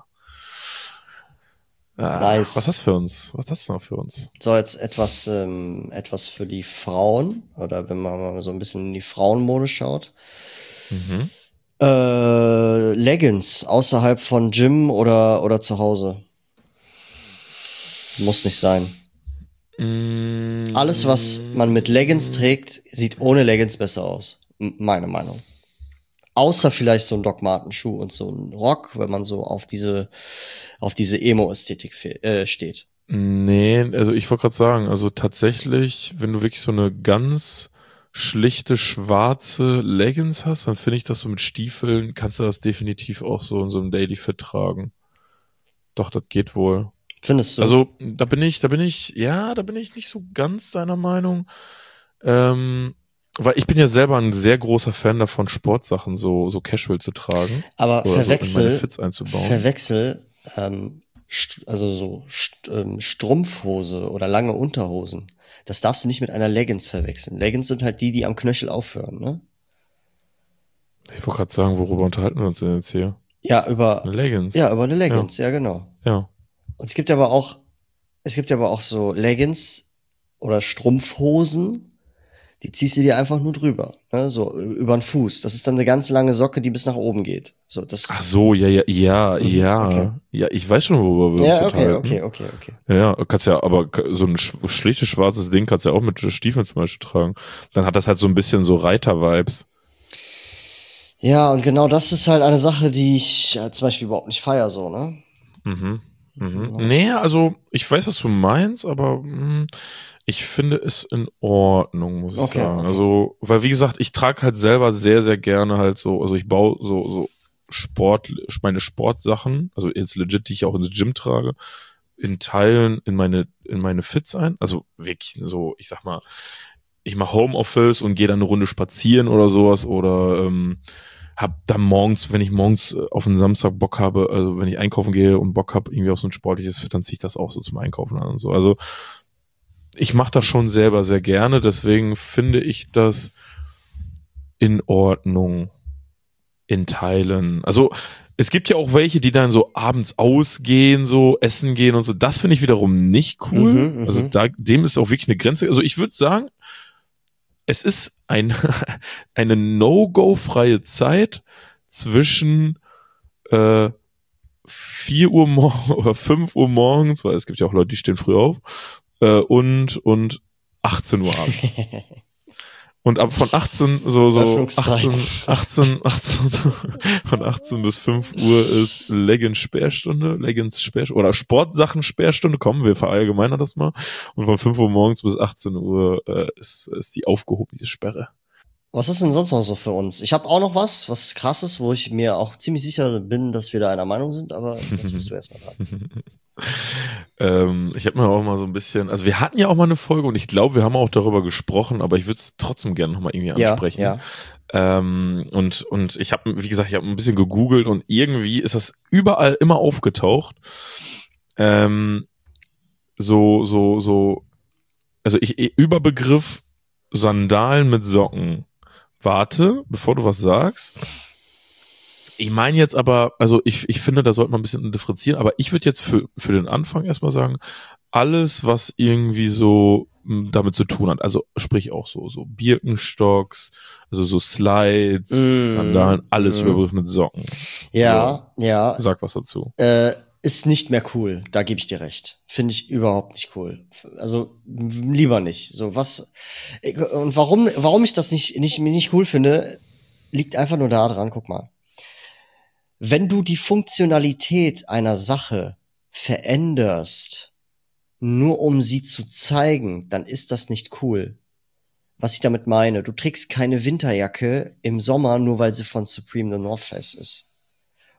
Nice. Was hast du für uns? Was hast du noch für uns? So, jetzt etwas für die Frauen, oder wenn man mal so ein bisschen in die Frauenmode schaut. Mhm. Leggings außerhalb von Gym oder zu Hause. Muss nicht sein. Alles, was man mit Leggings trägt, sieht ohne Leggings besser aus. Meine Meinung. Außer vielleicht so ein Doc Marten Schuh und so ein Rock, wenn man so auf diese Emo-Ästhetik steht. Nee, also ich wollte gerade sagen, also tatsächlich, wenn du wirklich so eine ganz schlichte schwarze Leggings hast, dann finde ich, dass du mit Stiefeln kannst du das definitiv auch so in so einem Daily Fit tragen. Doch, das geht wohl. Findest du? Also, da bin ich nicht so ganz deiner Meinung. Weil ich bin ja selber ein sehr großer Fan davon, Sportsachen so casual zu tragen. Aber Oder so in meine Fits einzubauen. Also so Strumpfhose oder lange Unterhosen. Das darfst du nicht mit einer Leggings verwechseln. Leggings sind halt die am Knöchel aufhören, ne? Ich wollte gerade sagen, worüber unterhalten wir uns denn jetzt hier? Ja, über Eine Leggings. eine Leggings, ja genau. Ja. Und es gibt aber auch so Leggings oder Strumpfhosen, die ziehst du dir einfach nur drüber, ne? So über den Fuß. Das ist dann eine ganz lange Socke, die bis nach oben geht. So, das. Ach so, ja. Okay. Ja, ich weiß schon, worüber wir uns Ja, unterhalten. okay. Ja, kannst ja, aber so ein schlichtes schwarzes Ding kannst du ja auch mit Stiefeln zum Beispiel tragen. Dann hat das halt so ein bisschen so Reiter-Vibes. Ja, und genau das ist halt eine Sache, die ich zum Beispiel überhaupt nicht feier, so, ne? Mhm. Ja. Nee, also ich weiß, was du meinst, aber ich finde es in Ordnung, muss ich sagen. Okay. Also, weil wie gesagt, ich trage halt selber sehr, sehr gerne halt so, also ich baue so meine Sportsachen, also jetzt legit, die ich auch ins Gym trage, in Teilen in meine Fits ein. Also wirklich so, ich sag mal, ich mache Homeoffice und gehe dann eine Runde spazieren oder sowas oder hab dann morgens, wenn ich morgens auf einen Samstag Bock habe, also wenn ich einkaufen gehe und Bock habe irgendwie auf so ein sportliches Fit, dann ziehe ich das auch so zum Einkaufen an und so. Also ich mache das schon selber sehr gerne, deswegen finde ich das in Ordnung in Teilen. Also es gibt ja auch welche, die dann so abends ausgehen, so essen gehen und so. Das finde ich wiederum nicht cool. Also dem ist auch wirklich eine Grenze. Also ich würde sagen, es ist eine No-Go-freie Zeit zwischen 4 Uhr oder 5 Uhr morgens, weil es gibt ja auch Leute, die stehen früh auf, und 18 Uhr abends. Und ab von 18, von 18 bis 5 Uhr ist Leggings-Sperrstunde, oder Sportsachen-Sperrstunde, kommen wir verallgemeinern das mal. Und von 5 Uhr morgens bis 18 Uhr ist die aufgehoben, diese Sperre. Was ist denn sonst noch so für uns? Ich habe auch noch was Krasses, wo ich mir auch ziemlich sicher bin, dass wir da einer Meinung sind, aber jetzt bist du erstmal dran. Ich habe mir auch mal so ein bisschen, also wir hatten ja auch mal eine Folge und ich glaube, wir haben auch darüber gesprochen, aber ich würde es trotzdem gerne nochmal irgendwie ansprechen. Ja. Und ich habe, wie gesagt, ich habe ein bisschen gegoogelt und irgendwie ist das überall immer aufgetaucht. Also Überbegriff Sandalen mit Socken. Warte, bevor du was sagst. Ich meine jetzt aber, also ich finde, da sollte man ein bisschen differenzieren, aber ich würde jetzt für den Anfang erstmal sagen, alles, was irgendwie so damit zu tun hat, also sprich auch so Birkenstocks, also so Slides, Sandalen, alles Überbegriff mit Socken. Ja, so, ja. Sag was dazu. Ist nicht mehr cool, da gebe ich dir recht. Finde ich überhaupt nicht cool. Also lieber nicht. So was und warum ich das nicht cool finde, liegt einfach nur daran, guck mal. Wenn du die Funktionalität einer Sache veränderst, nur um sie zu zeigen, dann ist das nicht cool. Was ich damit meine, du trägst keine Winterjacke im Sommer, nur weil sie von Supreme the North Face ist.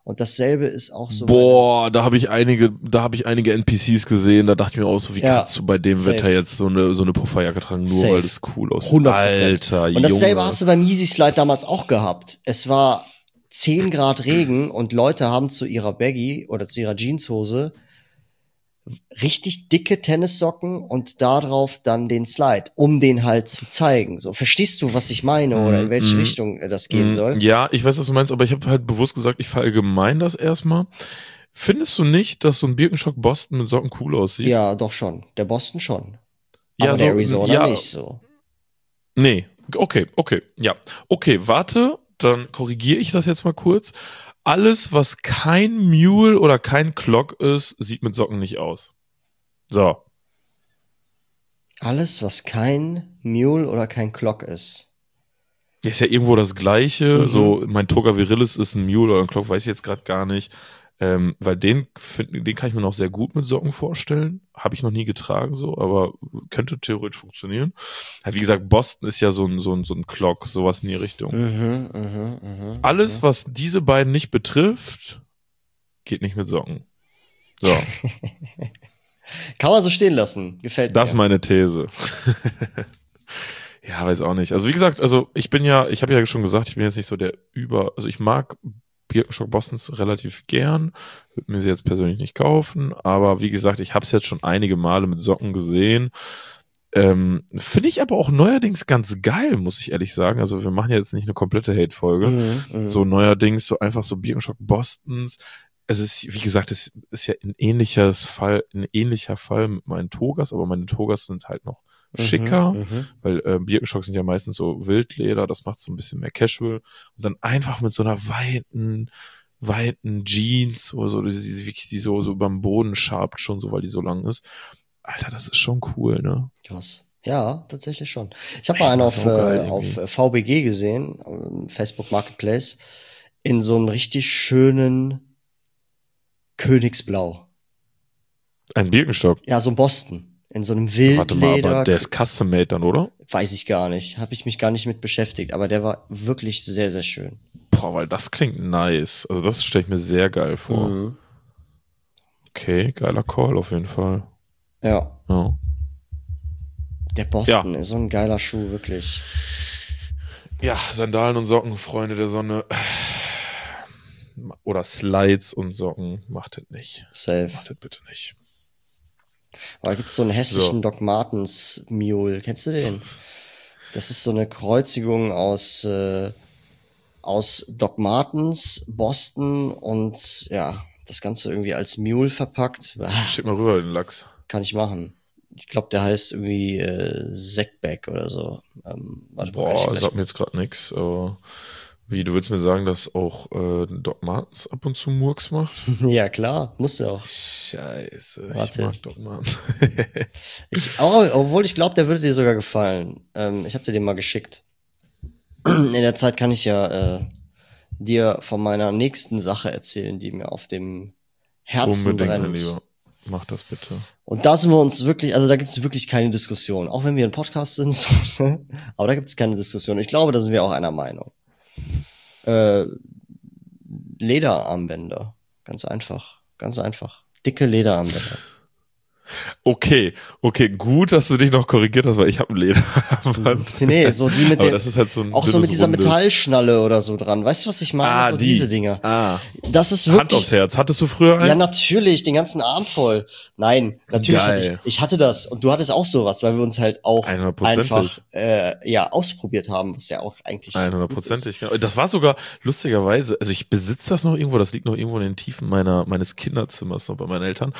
Und dasselbe ist auch so. Boah, da habe ich einige NPCs gesehen, da dachte ich mir auch so, wie kannst du bei dem safe. Wetter jetzt so eine Pufferjacke tragen, nur Safe. weil das cool aussieht. 100%. Alter, Und dasselbe Junge. hast du beim Yeezy Slide damals auch gehabt. Es war 10 Grad Regen und Leute haben zu ihrer Baggy oder zu ihrer Jeanshose richtig dicke Tennissocken und darauf dann den Slide, um den halt zu zeigen. So, verstehst du, was ich meine oder in welche Richtung das gehen soll? Ja, ich weiß, was du meinst, aber ich habe halt bewusst gesagt, ich verallgemein das erstmal. Findest du nicht, dass so ein Birkenstock Boston mit Socken cool aussieht? Ja, doch schon. Der Boston schon. Ja, Aber so, der Arizona ja, nicht so. Nee, okay, ja. Okay, warte, dann korrigiere ich das jetzt mal kurz. Alles, was kein Mule oder kein Clog ist, sieht mit Socken nicht aus. So. Alles, was kein Mule oder kein Clog ist. Ist ja irgendwo das Gleiche. So, mein Toga Virilis ist ein Mule oder ein Clog, weiß ich jetzt gerade gar nicht. Weil den kann ich mir noch sehr gut mit Socken vorstellen. Habe ich noch nie getragen, so, aber könnte theoretisch funktionieren. Ja, wie gesagt, Boston ist ja so ein Clog, sowas in die Richtung. Alles, was diese beiden nicht betrifft, geht nicht mit Socken. So. Kann man so stehen lassen. Gefällt mir. Das ist meine These. Ja, weiß auch nicht. Also wie gesagt, ich habe ja schon gesagt, ich bin jetzt nicht so also ich mag Birkenstock Bostons relativ gern, würde mir sie jetzt persönlich nicht kaufen, aber wie gesagt, ich habe es jetzt schon einige Male mit Socken gesehen. Finde ich aber auch neuerdings ganz geil, muss ich ehrlich sagen. Also wir machen ja jetzt nicht eine komplette Hate-Folge. So neuerdings, so einfach so Birkenstock Bostons. Es ist, wie gesagt, es ist ja ein ähnlicher Fall mit meinen Togas, aber meine Togas sind halt noch schicker, weil Birkenstocks sind ja meistens so Wildleder, das macht so ein bisschen mehr casual. Und dann einfach mit so einer weiten Jeans oder so, die so über dem Boden schabt schon so, weil die so lang ist. Alter, das ist schon cool, ne? Krass. Ja, tatsächlich schon. Ich habe mal einen auf VBG gesehen, Facebook Marketplace, in so einem richtig schönen Königsblau. Ein Birkenstock? Ja, so ein Boston. In so einem Wildleder. Warte mal, aber der ist custom-made dann, oder? Weiß ich gar nicht. Habe ich mich gar nicht mit beschäftigt. Aber der war wirklich sehr, sehr schön. Boah, weil das klingt nice. Also das stelle ich mir sehr geil vor. Okay, geiler Call auf jeden Fall. Ja. Der Boston Ja. ist so ein geiler Schuh, wirklich. Ja, Sandalen und Socken, Freunde der Sonne. Oder Slides und Socken. Macht das nicht. Safe. Macht das bitte nicht. Aber da gibt's so einen hässlichen Doc Martens Mule. Kennst du den? Das ist so eine Kreuzigung aus Doc Martens, Boston und ja, das Ganze irgendwie als Mule verpackt. Schick mal rüber den Lachs. Kann ich machen. Ich glaube, der heißt irgendwie Sackback oder so. Boah, sagt mir jetzt gerade nichts. Wie, du willst mir sagen, dass auch Doc Martens ab und zu Murks macht? Ja, klar, muss er auch. Scheiße, Warte. ich mag Doc Martens. Obwohl ich glaube, der würde dir sogar gefallen. Ich habe dir den mal geschickt. In der Zeit kann ich ja dir von meiner nächsten Sache erzählen, die mir auf dem Herzen Unbedingt, brennt. mein Lieber. Mach das bitte. Und da sind wir uns wirklich, also da gibt es wirklich keine Diskussion. Auch wenn wir ein Podcast sind, so, ne? Aber da gibt es keine Diskussion. Ich glaube, da sind wir auch einer Meinung. Lederarmbänder. Ganz einfach. Ganz einfach. Dicke Lederarmbänder. Okay, gut, dass du dich noch korrigiert hast, weil ich habe ein Lederarmband. Nee, so die mit Aber den, das ist halt so ein auch so mit dieser rundes. Metallschnalle oder so dran. Weißt du, was ich meine? So diese Dinger. Das ist wirklich. Hand aufs Herz. Hattest du früher eins? Ja, natürlich, den ganzen Arm voll. Nein, natürlich Geil. ich hatte das. Und du hattest auch sowas, weil wir uns halt auch 100%. einfach ausprobiert haben, was ja auch eigentlich 100%. Genau. Das war sogar lustigerweise, also ich besitze das noch irgendwo, das liegt noch irgendwo in den Tiefen meines Kinderzimmers noch bei meinen Eltern.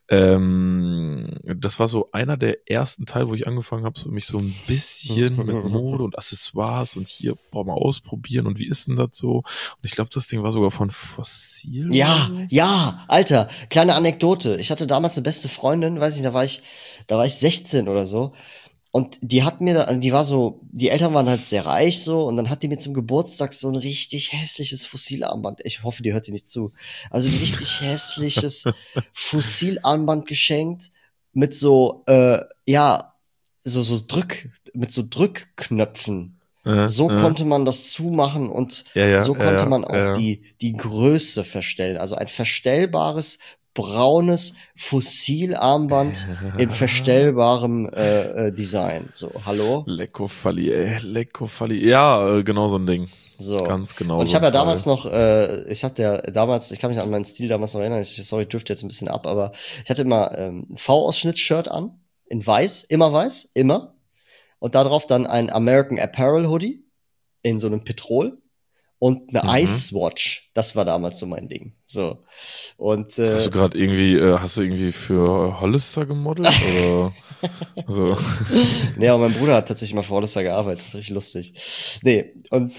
Das war so einer der ersten Teile, wo ich angefangen habe, so mich so ein bisschen mit Mode und Accessoires und hier mal ausprobieren und wie ist denn das so? Und ich glaube, das Ding war sogar von Fossil. Ja, Alter, kleine Anekdote. Ich hatte damals eine beste Freundin, weiß ich, da war ich 16 oder so. Und die hat mir die war so, die Eltern waren halt sehr reich so, und dann hat die mir zum Geburtstag so ein richtig hässliches Fossilarmband. Ich hoffe, die hört dir nicht zu. Also ein richtig hässliches Fossilarmband geschenkt mit so, mit so Drückknöpfen. So konnte man das zumachen und Ja, so konnte man auch ja. die Größe verstellen. Also ein verstellbares, braunes Fossilarmband in verstellbarem Design. So, hallo? Lecko Falli, ey. Lecko Falli. Ja, genau so ein Ding. So. Ganz genau Und ich so habe ein ja damals Teil. noch, ich kann mich an meinen Stil damals noch erinnern, sorry, drifte jetzt ein bisschen ab, aber ich hatte immer ein V-Ausschnitt-Shirt an, in weiß, immer. Und darauf dann ein American Apparel Hoodie in so einem Petrol und eine Mhm. Ice Watch. Das war damals so mein Ding. So. Und Hast du irgendwie für Hollister gemodelt oder? Also, nee, aber mein Bruder hat tatsächlich mal für Hollister gearbeitet. Richtig lustig. Nee, und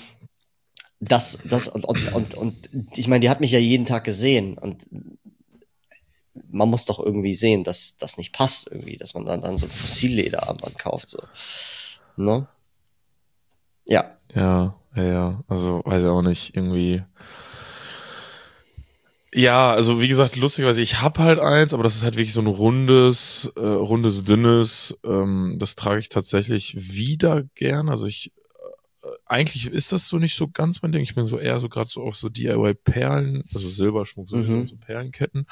und ich meine, die hat mich ja jeden Tag gesehen und man muss doch irgendwie sehen, dass das nicht passt irgendwie, dass man dann so ein Fossillederarmband kauft, so. Ne? Ja. ja. Also, weiß ich auch nicht, irgendwie. Ja, also wie gesagt, lustigerweise, ich hab halt eins, aber das ist halt wirklich so ein rundes, dünnes. Das trage ich tatsächlich wieder gern. Also eigentlich ist das so nicht so ganz mein Ding. Ich bin so eher so gerade so auf so DIY-Perlen, also Silberschmuck sowieso und so Mhm. Perlenketten.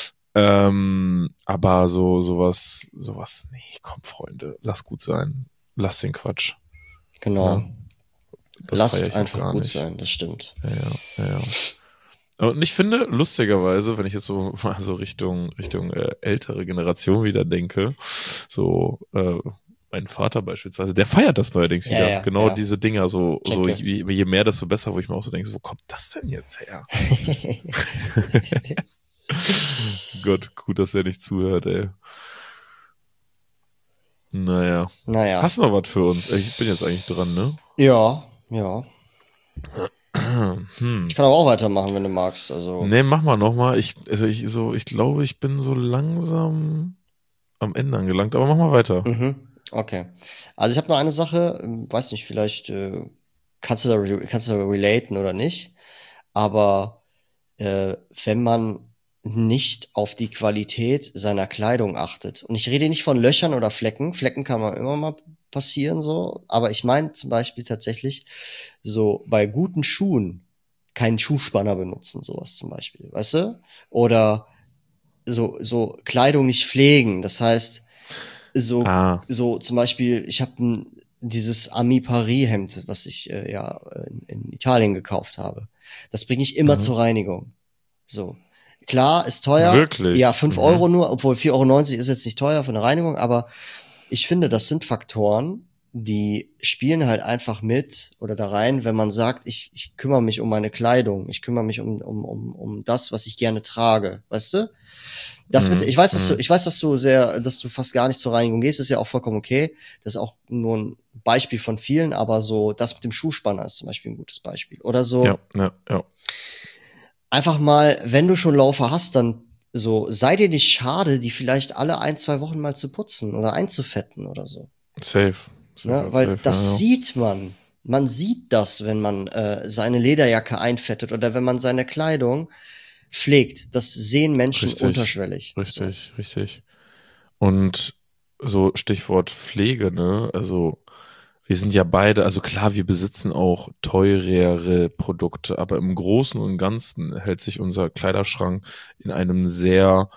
Aber sowas, nee, komm, Freunde, lass gut sein. Lass den Quatsch. Genau. Ne? Das feiere Lasst ich auch einfach gar gut nicht. sein, das stimmt. Ja. Und ich finde, lustigerweise, wenn ich jetzt so mal so Richtung ältere Generation wieder denke, so mein Vater beispielsweise, der feiert das neuerdings wieder. Genau Ja. diese Dinger, so Checke. je mehr, desto besser, wo ich mir auch so denke, so, wo kommt das denn jetzt her? Gott, gut, dass er nicht zuhört, ey. Naja. Naja. Hast du noch was für uns? Ich bin jetzt eigentlich dran, ne? Ja. Hm. Ich kann aber auch weitermachen, wenn du magst. Also. Nee, mach mal nochmal. Ich glaube, ich bin so langsam am Ende angelangt, aber mach mal weiter. Okay. Also ich habe noch eine Sache, weiß nicht, vielleicht kannst du da relaten oder nicht, aber wenn man nicht auf die Qualität seiner Kleidung achtet, und ich rede nicht von Löchern oder Flecken, Flecken kann man immer mal passieren so, aber ich meine zum Beispiel tatsächlich so bei guten Schuhen keinen Schuhspanner benutzen, sowas zum Beispiel, weißt du? Oder so Kleidung nicht pflegen, das heißt, Ah, so zum Beispiel, ich habe dieses Ami Paris Hemd, was ich in Italien gekauft habe. Das bringe ich immer mhm. zur Reinigung. So. Klar, ist teuer. Ja, Wirklich. 5 € nur, obwohl 4,90 € ist jetzt nicht teuer für eine Reinigung, aber ich finde, das sind Faktoren, die spielen halt einfach mit oder da rein, wenn man sagt, ich kümmere mich um meine Kleidung, ich kümmere mich um das, was ich gerne trage, weißt du? Mhm. Mhm. Ich weiß, dass du fast gar nicht zur Reinigung gehst, ist ja auch vollkommen okay. Das ist auch nur ein Beispiel von vielen, aber so, das mit dem Schuhspanner ist zum Beispiel ein gutes Beispiel. Oder so, Ja. einfach mal, wenn du schon Laufer hast, dann so, sei dir nicht schade, die vielleicht alle 1, 2 Wochen mal zu putzen oder einzufetten oder so. Safe. Safe Ne? als Weil safe, das ja. sieht man. Man sieht das, wenn man seine Lederjacke einfettet oder wenn man seine Kleidung pflegt. Das sehen Menschen Richtig. unterschwellig. So. Richtig. Und so Stichwort Pflege, ne? Also wir sind ja beide, also klar, wir besitzen auch teurere Produkte, aber im Großen und Ganzen hält sich unser Kleiderschrank in einem sehr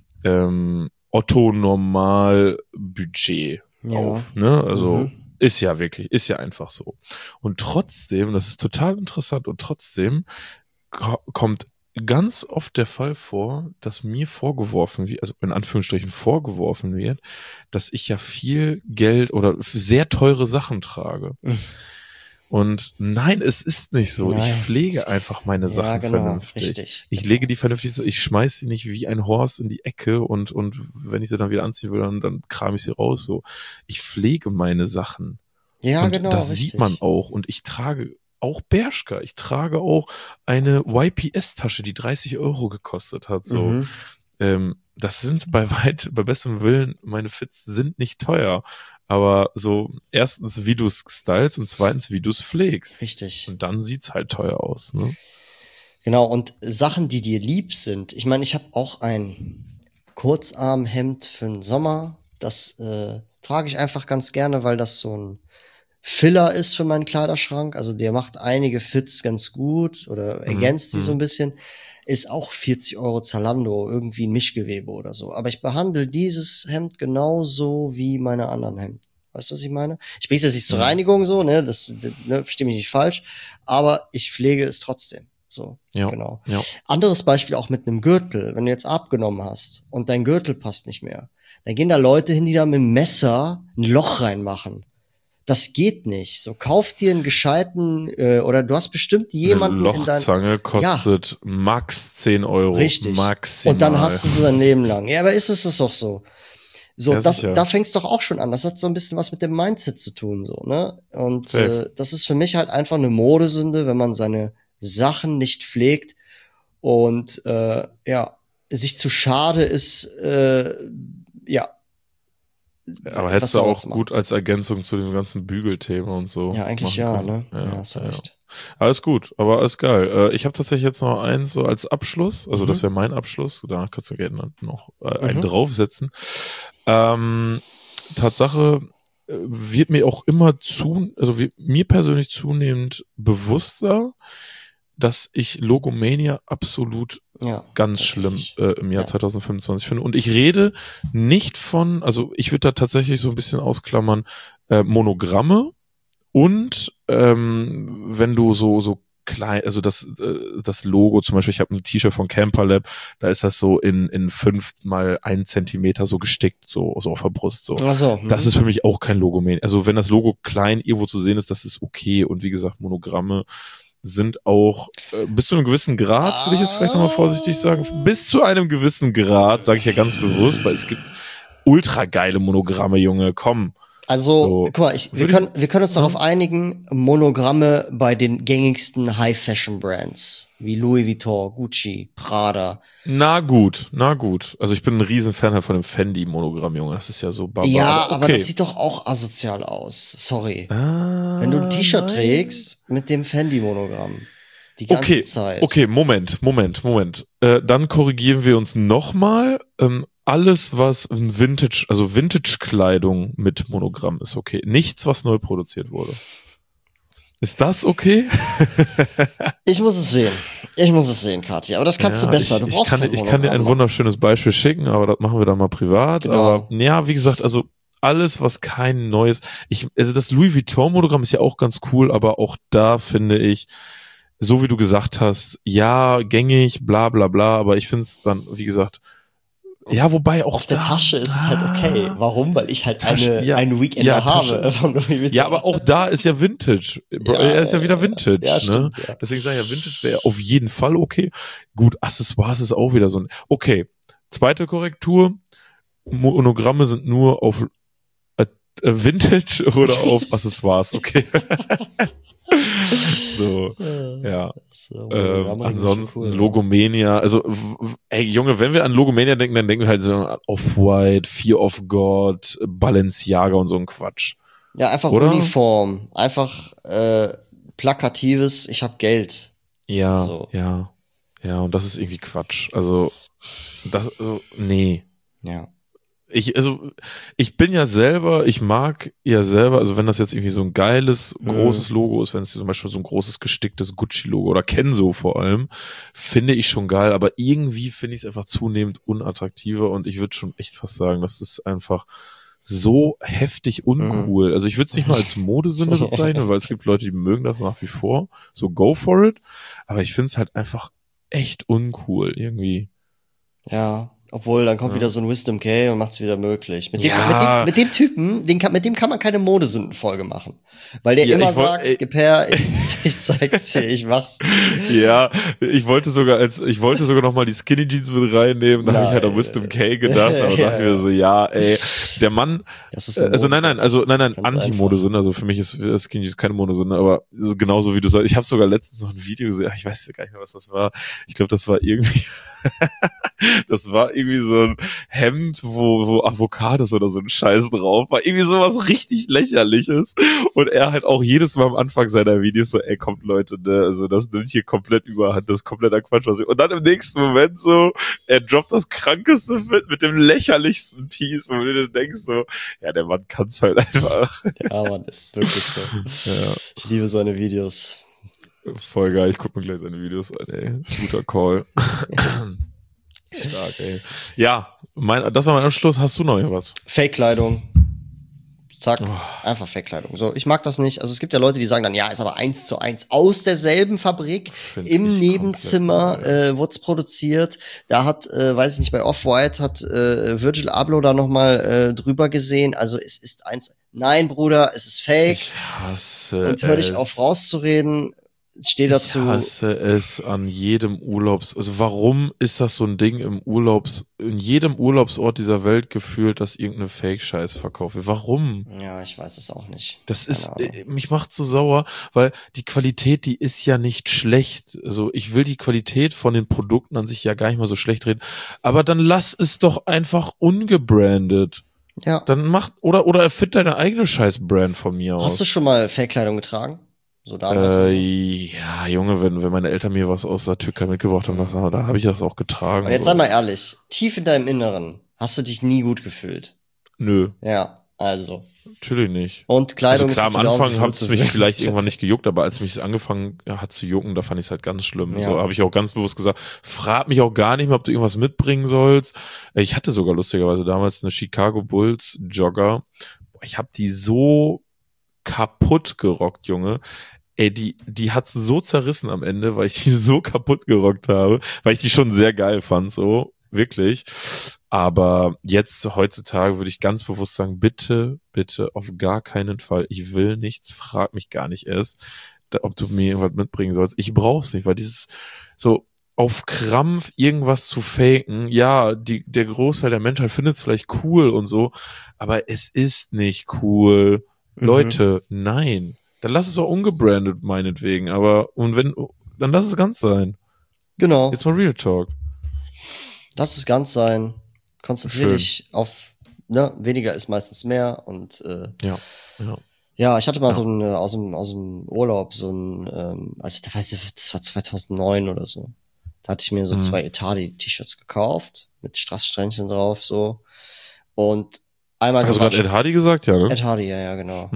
Otto-Normal-Budget Ja. auf, ne? Also Mhm. ist ja einfach so. Und trotzdem, das ist total interessant, und trotzdem kommt ganz oft der Fall vor, dass mir vorgeworfen wird, also in Anführungsstrichen vorgeworfen wird, dass ich ja viel Geld oder sehr teure Sachen trage. Und nein, es ist nicht so. Ich Nein. pflege einfach meine Ja, Sachen genau. vernünftig. Richtig. Ich lege die vernünftig so, ich schmeiß sie nicht wie ein Horst in die Ecke und wenn ich sie dann wieder anziehen will, dann kram ich sie raus. So, ich pflege meine Sachen. Ja, Und genau. das sieht man Richtig. auch. Und ich trage auch Bershka. Ich trage auch eine YPS-Tasche, die 30 € gekostet hat. So, Mhm. das sind bei bestem Willen, meine Fits sind nicht teuer. Aber so, erstens, wie du es stylst und zweitens, wie du es pflegst. Richtig. Und dann sieht's halt teuer aus, ne? Genau. Und Sachen, die dir lieb sind. Ich meine, ich habe auch ein Kurzarmhemd für den Sommer. Das trage ich einfach ganz gerne, weil das so ein Filler ist für meinen Kleiderschrank, also der macht einige Fits ganz gut oder ergänzt sie so ein bisschen, ist auch 40 Euro Zalando, irgendwie ein Mischgewebe oder so. Aber ich behandle dieses Hemd genauso wie meine anderen Hemden. Weißt du, was ich meine? Ich bringe es jetzt nicht zur Reinigung so, ne, versteh mich nicht falsch, aber ich pflege es trotzdem. So, Ja, genau. ja. Anderes Beispiel auch mit einem Gürtel. Wenn du jetzt abgenommen hast und dein Gürtel passt nicht mehr, dann gehen da Leute hin, die da mit dem Messer ein Loch reinmachen. Das geht nicht. So, kauf dir einen gescheiten, oder du hast bestimmt jemanden Eine Lochzange kostet max 10 Euro. richtig. Maximal. Und dann hast du sie dein Leben lang. Ja, aber ist es doch so. So, Ja, sicher. da fängt's doch auch schon an. Das hat so ein bisschen was mit dem Mindset zu tun, so, ne? Und das ist für mich halt einfach eine Modesünde, wenn man seine Sachen nicht pflegt und ja, sich zu schade ist, ja. Aber hättest du auch gut als Ergänzung zu dem ganzen Bügelthema und so. Ja, eigentlich ja, ne? Ja, hast du recht. Alles gut, aber alles geil. Ich habe tatsächlich jetzt noch eins so als Abschluss, also das wäre mein Abschluss, danach kannst du gerne noch einen draufsetzen. Tatsache wird mir auch immer mir persönlich zunehmend bewusster, dass ich Logomania absolut ganz schlimm im Jahr 2025 finde. Und ich rede nicht von, also ich würde da tatsächlich so ein bisschen ausklammern, Monogramme und wenn du so klein, also das Logo zum Beispiel, ich habe ein T-Shirt von Camper Lab, da ist das so in 5x1 Zentimeter so gestickt, so auf der Brust, so. Ach so, Das ist für mich auch kein Logo mehr. Also wenn das Logo klein irgendwo zu sehen ist, das ist okay. Und wie gesagt, Monogramme sind auch bis zu einem gewissen Grad, würde ich jetzt vielleicht nochmal vorsichtig sagen, bis zu einem gewissen Grad, sage ich ja ganz bewusst, weil es gibt ultra geile Monogramme, Junge, komm. Also, so, guck mal, wir können uns darauf einigen, Monogramme bei den gängigsten High-Fashion-Brands, wie Louis Vuitton, Gucci, Prada. Na gut. Also ich bin ein Riesenfan von dem Fendi-Monogramm, Junge, das ist ja so barbar. Ja, okay. Aber das sieht doch auch asozial aus, sorry. Wenn du ein T-Shirt trägst mit dem Fendi-Monogramm. Die ganze Zeit. Okay, Moment. Dann korrigieren wir uns nochmal. Alles, was Vintage-Kleidung mit Monogramm ist okay. Nichts, was neu produziert wurde. Ist das okay? Ich muss es sehen, Katja. Aber das kannst du besser. Du brauchst ich kann dir ein wunderschönes Beispiel schicken, aber das machen wir dann mal privat. Genau. Aber ja, wie gesagt, also alles, was kein neues. Also das Louis Vuitton-Monogramm ist ja auch ganz cool, aber auch da finde ich, so wie du gesagt hast, ja, gängig, bla bla bla, aber ich finde es dann, wie gesagt, ja, wobei auch auf der Tasche ist es halt okay. Warum? Weil ich halt eine Weekender habe. Ja, aber auch da ist ja Vintage. Er ist ja wieder Vintage. Ja, stimmt, ne? Deswegen sage ich ja, Vintage wäre auf jeden Fall okay. Gut, Accessoires ist auch wieder so ein. Okay, zweite Korrektur. Monogramme sind nur auf Vintage oder auf Accessoires, okay. So, ja. So, ansonsten cool, Logomania, also, ey, Junge, wenn wir an Logomania denken, dann denken wir halt so Off-White, Fear of God, Balenciaga und so ein Quatsch. Ja, einfach oder? Uniform, einfach plakatives, ich hab Geld. Ja, so. Ja, und das ist irgendwie Quatsch. Also, nee. Ja. Ich bin ja selber, ich mag ja selber, also wenn das jetzt irgendwie so ein geiles, großes Logo ist, wenn es zum Beispiel so ein großes gesticktes Gucci-Logo oder Kenzo vor allem, finde ich schon geil, aber irgendwie finde ich es einfach zunehmend unattraktiver und ich würde schon echt fast sagen, das ist einfach so heftig uncool. Also ich würde es nicht mal als Modesünde bezeichnen, weil es gibt Leute, die mögen das nach wie vor, so go for it, aber ich finde es halt einfach echt uncool irgendwie. Ja. Obwohl, dann kommt wieder so ein Wisdom K und macht's wieder möglich. Mit dem Typen, mit dem kann man keine Modesündenfolge machen. Weil der immer sagt, gib her, ich zeig's dir, ich mach's. Ja, ich wollte sogar noch mal die Skinny Jeans mit reinnehmen, da habe ich halt an Wisdom K gedacht, aber dachte mir so, der Mann, nein, Anti-Modesünde, also für mich ist Skinny Jeans keine Modesünde, aber genauso wie du sagst, ich habe sogar letztens noch ein Video gesehen, ich weiß gar nicht mehr, was das war. Ich glaube, das war irgendwie irgendwie so ein Hemd, wo Avocados oder so ein Scheiß drauf war. Irgendwie sowas richtig Lächerliches. Und er halt auch jedes Mal am Anfang seiner Videos so, ey, kommt Leute, ne, also das nimmt hier komplett überhand, das ist kompletter Quatsch. Und dann im nächsten Moment so, er droppt das krankeste Fit mit dem lächerlichsten Piece, wo du dir denkst so, ja, der Mann kann's halt einfach. Ja, Mann, ist wirklich so. Ja. Ich liebe seine Videos. Voll geil, ich guck mir gleich seine Videos an, ey. Guter Call. Stark, ey. Ja, das war mein Abschluss. Hast du noch irgendwas? Fake-Kleidung. Zack, einfach Fake-Kleidung. So, ich mag das nicht. Also es gibt ja Leute, die sagen dann, ja, ist aber 1:1 aus derselben Fabrik. Im Nebenzimmer wurd's produziert. Da hat, weiß ich nicht, bei Off-White hat Virgil Abloh da nochmal drüber gesehen. Also es ist nein, Bruder, es ist Fake. Ich hasse und hör dich auf rauszureden. Steh dazu. Ich hasse es an jedem also warum ist das so ein Ding in jedem Urlaubsort dieser Welt gefühlt, dass irgendeine Fake-Scheiß verkauft wird? Warum? Ja, ich weiß es auch nicht. Das ist, mich macht so sauer, weil die Qualität, die ist ja nicht schlecht. Also ich will die Qualität von den Produkten an sich ja gar nicht mal so schlecht reden, aber dann lass es doch einfach ungebrandet. Ja. Dann oder erfind deine eigene Scheiß-Brand von mir aus. Hast du schon mal Fake-Kleidung getragen? So damals ja, Junge, wenn meine Eltern mir was aus der Türkei mitgebracht haben, da habe ich das auch getragen. Und jetzt sei mal ehrlich, tief in deinem Inneren hast du dich nie gut gefühlt. Nö. Ja, also. Natürlich nicht. Und Kleidung also klar, am Anfang hat es mich vielleicht irgendwann nicht gejuckt, aber als mich angefangen hat zu jucken, da fand ich es halt ganz schlimm. Ja. So habe ich auch ganz bewusst gesagt, frag mich auch gar nicht mehr, ob du irgendwas mitbringen sollst. Ich hatte sogar lustigerweise damals eine Chicago Bulls Jogger. Ich habe die so kaputt gerockt, Junge. Ey, die hat's so zerrissen am Ende, weil ich die so kaputt gerockt habe, weil ich die schon sehr geil fand, so, wirklich. Aber jetzt, heutzutage, würde ich ganz bewusst sagen, bitte, bitte, auf gar keinen Fall. Ich will nichts, frag mich gar nicht erst, ob du mir irgendwas mitbringen sollst. Ich brauch's nicht, weil dieses, so, auf Krampf irgendwas zu faken, ja, der Großteil der Menschheit findet es vielleicht cool und so, aber es ist nicht cool. Leute, nein. Dann lass es auch ungebrandet, meinetwegen. Aber, dann lass es ganz sein. Genau. Jetzt mal Real Talk. Lass es ganz sein. Konzentriere dich auf, ne, weniger ist meistens mehr und, ja. Ja, ich hatte mal so ein, aus dem Urlaub so ein, also, das war 2009 oder so. Da hatte ich mir so 2 Etadi-T-Shirts gekauft, mit Strasssträhnchen drauf, so. Und einmal Hast du gerade Ed Hardy gesagt, ja, ne? Ed Hardy, ja, genau.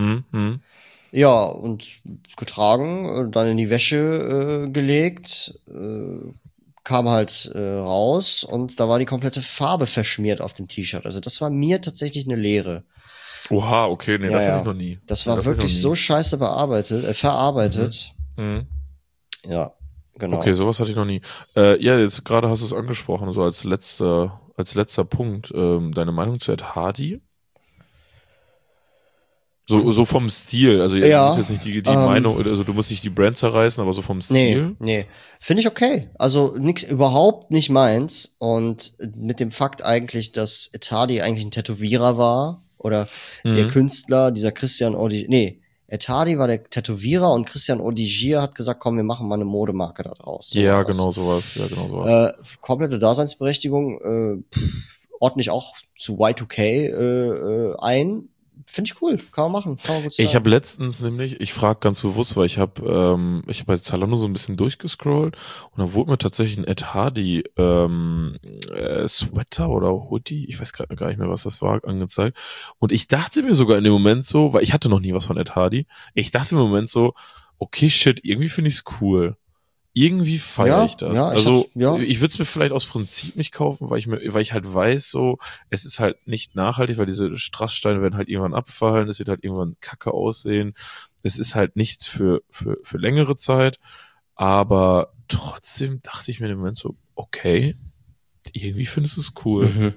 Ja, und getragen, dann in die Wäsche gelegt, kam halt raus und da war die komplette Farbe verschmiert auf dem T-Shirt. Also das war mir tatsächlich eine Lehre. Oha, okay, nee, das hatte ich noch nie. Das war wirklich so scheiße verarbeitet. Ja, genau. Okay, sowas hatte ich noch nie. Ja, jetzt gerade hast du es angesprochen, so als letzter Punkt, deine Meinung zu Ed Hardy? So vom Stil, also du musst jetzt nicht die Meinung, also du musst nicht die Brand zerreißen, aber so vom Stil. Nee. Finde ich okay. Also überhaupt nicht meins. Und mit dem Fakt eigentlich, dass Ed Hardy eigentlich ein Tätowierer war, oder der Künstler, dieser Christian Ed Hardy war der Tätowierer und Christian Audigier hat gesagt, komm, wir machen mal eine Modemarke da draus. So ja, genau sowas. Komplette Daseinsberechtigung, ordne ich auch zu Y2K ein. Finde ich cool, kann man machen, kann man gut sagen. Ich habe letztens nämlich, ich frage ganz bewusst, weil ich habe bei Zalando so ein bisschen durchgescrollt und da wurde mir tatsächlich ein Ed Hardy Sweater oder Hoodie, ich weiß gerade gar nicht mehr, was das war, angezeigt. Und ich dachte mir sogar in dem Moment so, weil ich hatte noch nie was von Ed Hardy, ich dachte im Moment so, okay, shit, irgendwie finde ich es cool. Irgendwie feiere ich das. Ja, ich würde es mir vielleicht aus Prinzip nicht kaufen, weil ich halt weiß, so, es ist halt nicht nachhaltig, weil diese Strasssteine werden halt irgendwann abfallen, es wird halt irgendwann kacke aussehen. Es ist halt nichts für längere Zeit, aber trotzdem dachte ich mir im Moment so, okay, irgendwie findest du es cool.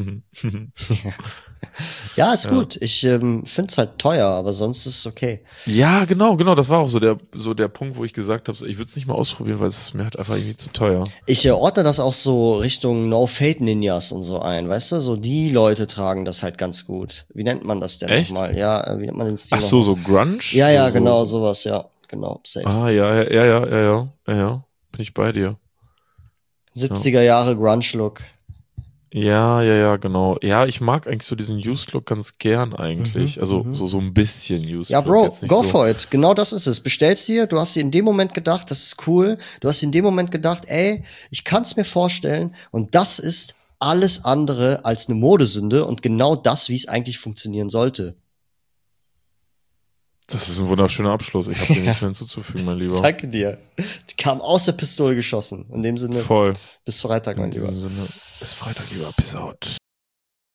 Ja, ist gut. Ich finde es halt teuer, aber sonst ist es okay. Ja, genau. Das war auch so der Punkt, wo ich gesagt habe, ich würde es nicht mal ausprobieren, weil es ist mir halt einfach irgendwie zu teuer. Ich ordne das auch so Richtung No-Fade-Ninjas und so ein, weißt du? So die Leute tragen das halt ganz gut. Wie nennt man das denn nochmal? Ja, wie nennt man den Stil? Ach so Grunge? Ja, genau, sowas, ja. Genau, safe. Ah, ja. Bin ich bei dir. 70er Jahre Grunge-Look. Ja, genau. Ja, ich mag eigentlich so diesen Used Look ganz gern eigentlich. Also Mhm. so ein bisschen Used Ja, Look, Bro, jetzt nicht go so. for it. Genau das ist es. Bestellst dir, du hast dir in dem Moment gedacht, das ist cool. Du hast dir in dem Moment gedacht, ey, ich kann es mir vorstellen. Und das ist alles andere als eine Modesünde und genau das, wie es eigentlich funktionieren sollte. Das ist ein wunderschöner Abschluss. Ich habe dir Ja, nichts mehr hinzuzufügen, mein Lieber. danke dir. Die kam aus der Pistole geschossen. In dem Sinne, Voll. bis Freitag, In mein Lieber. diesem Sinne, bis Freitag, lieber. Peace out.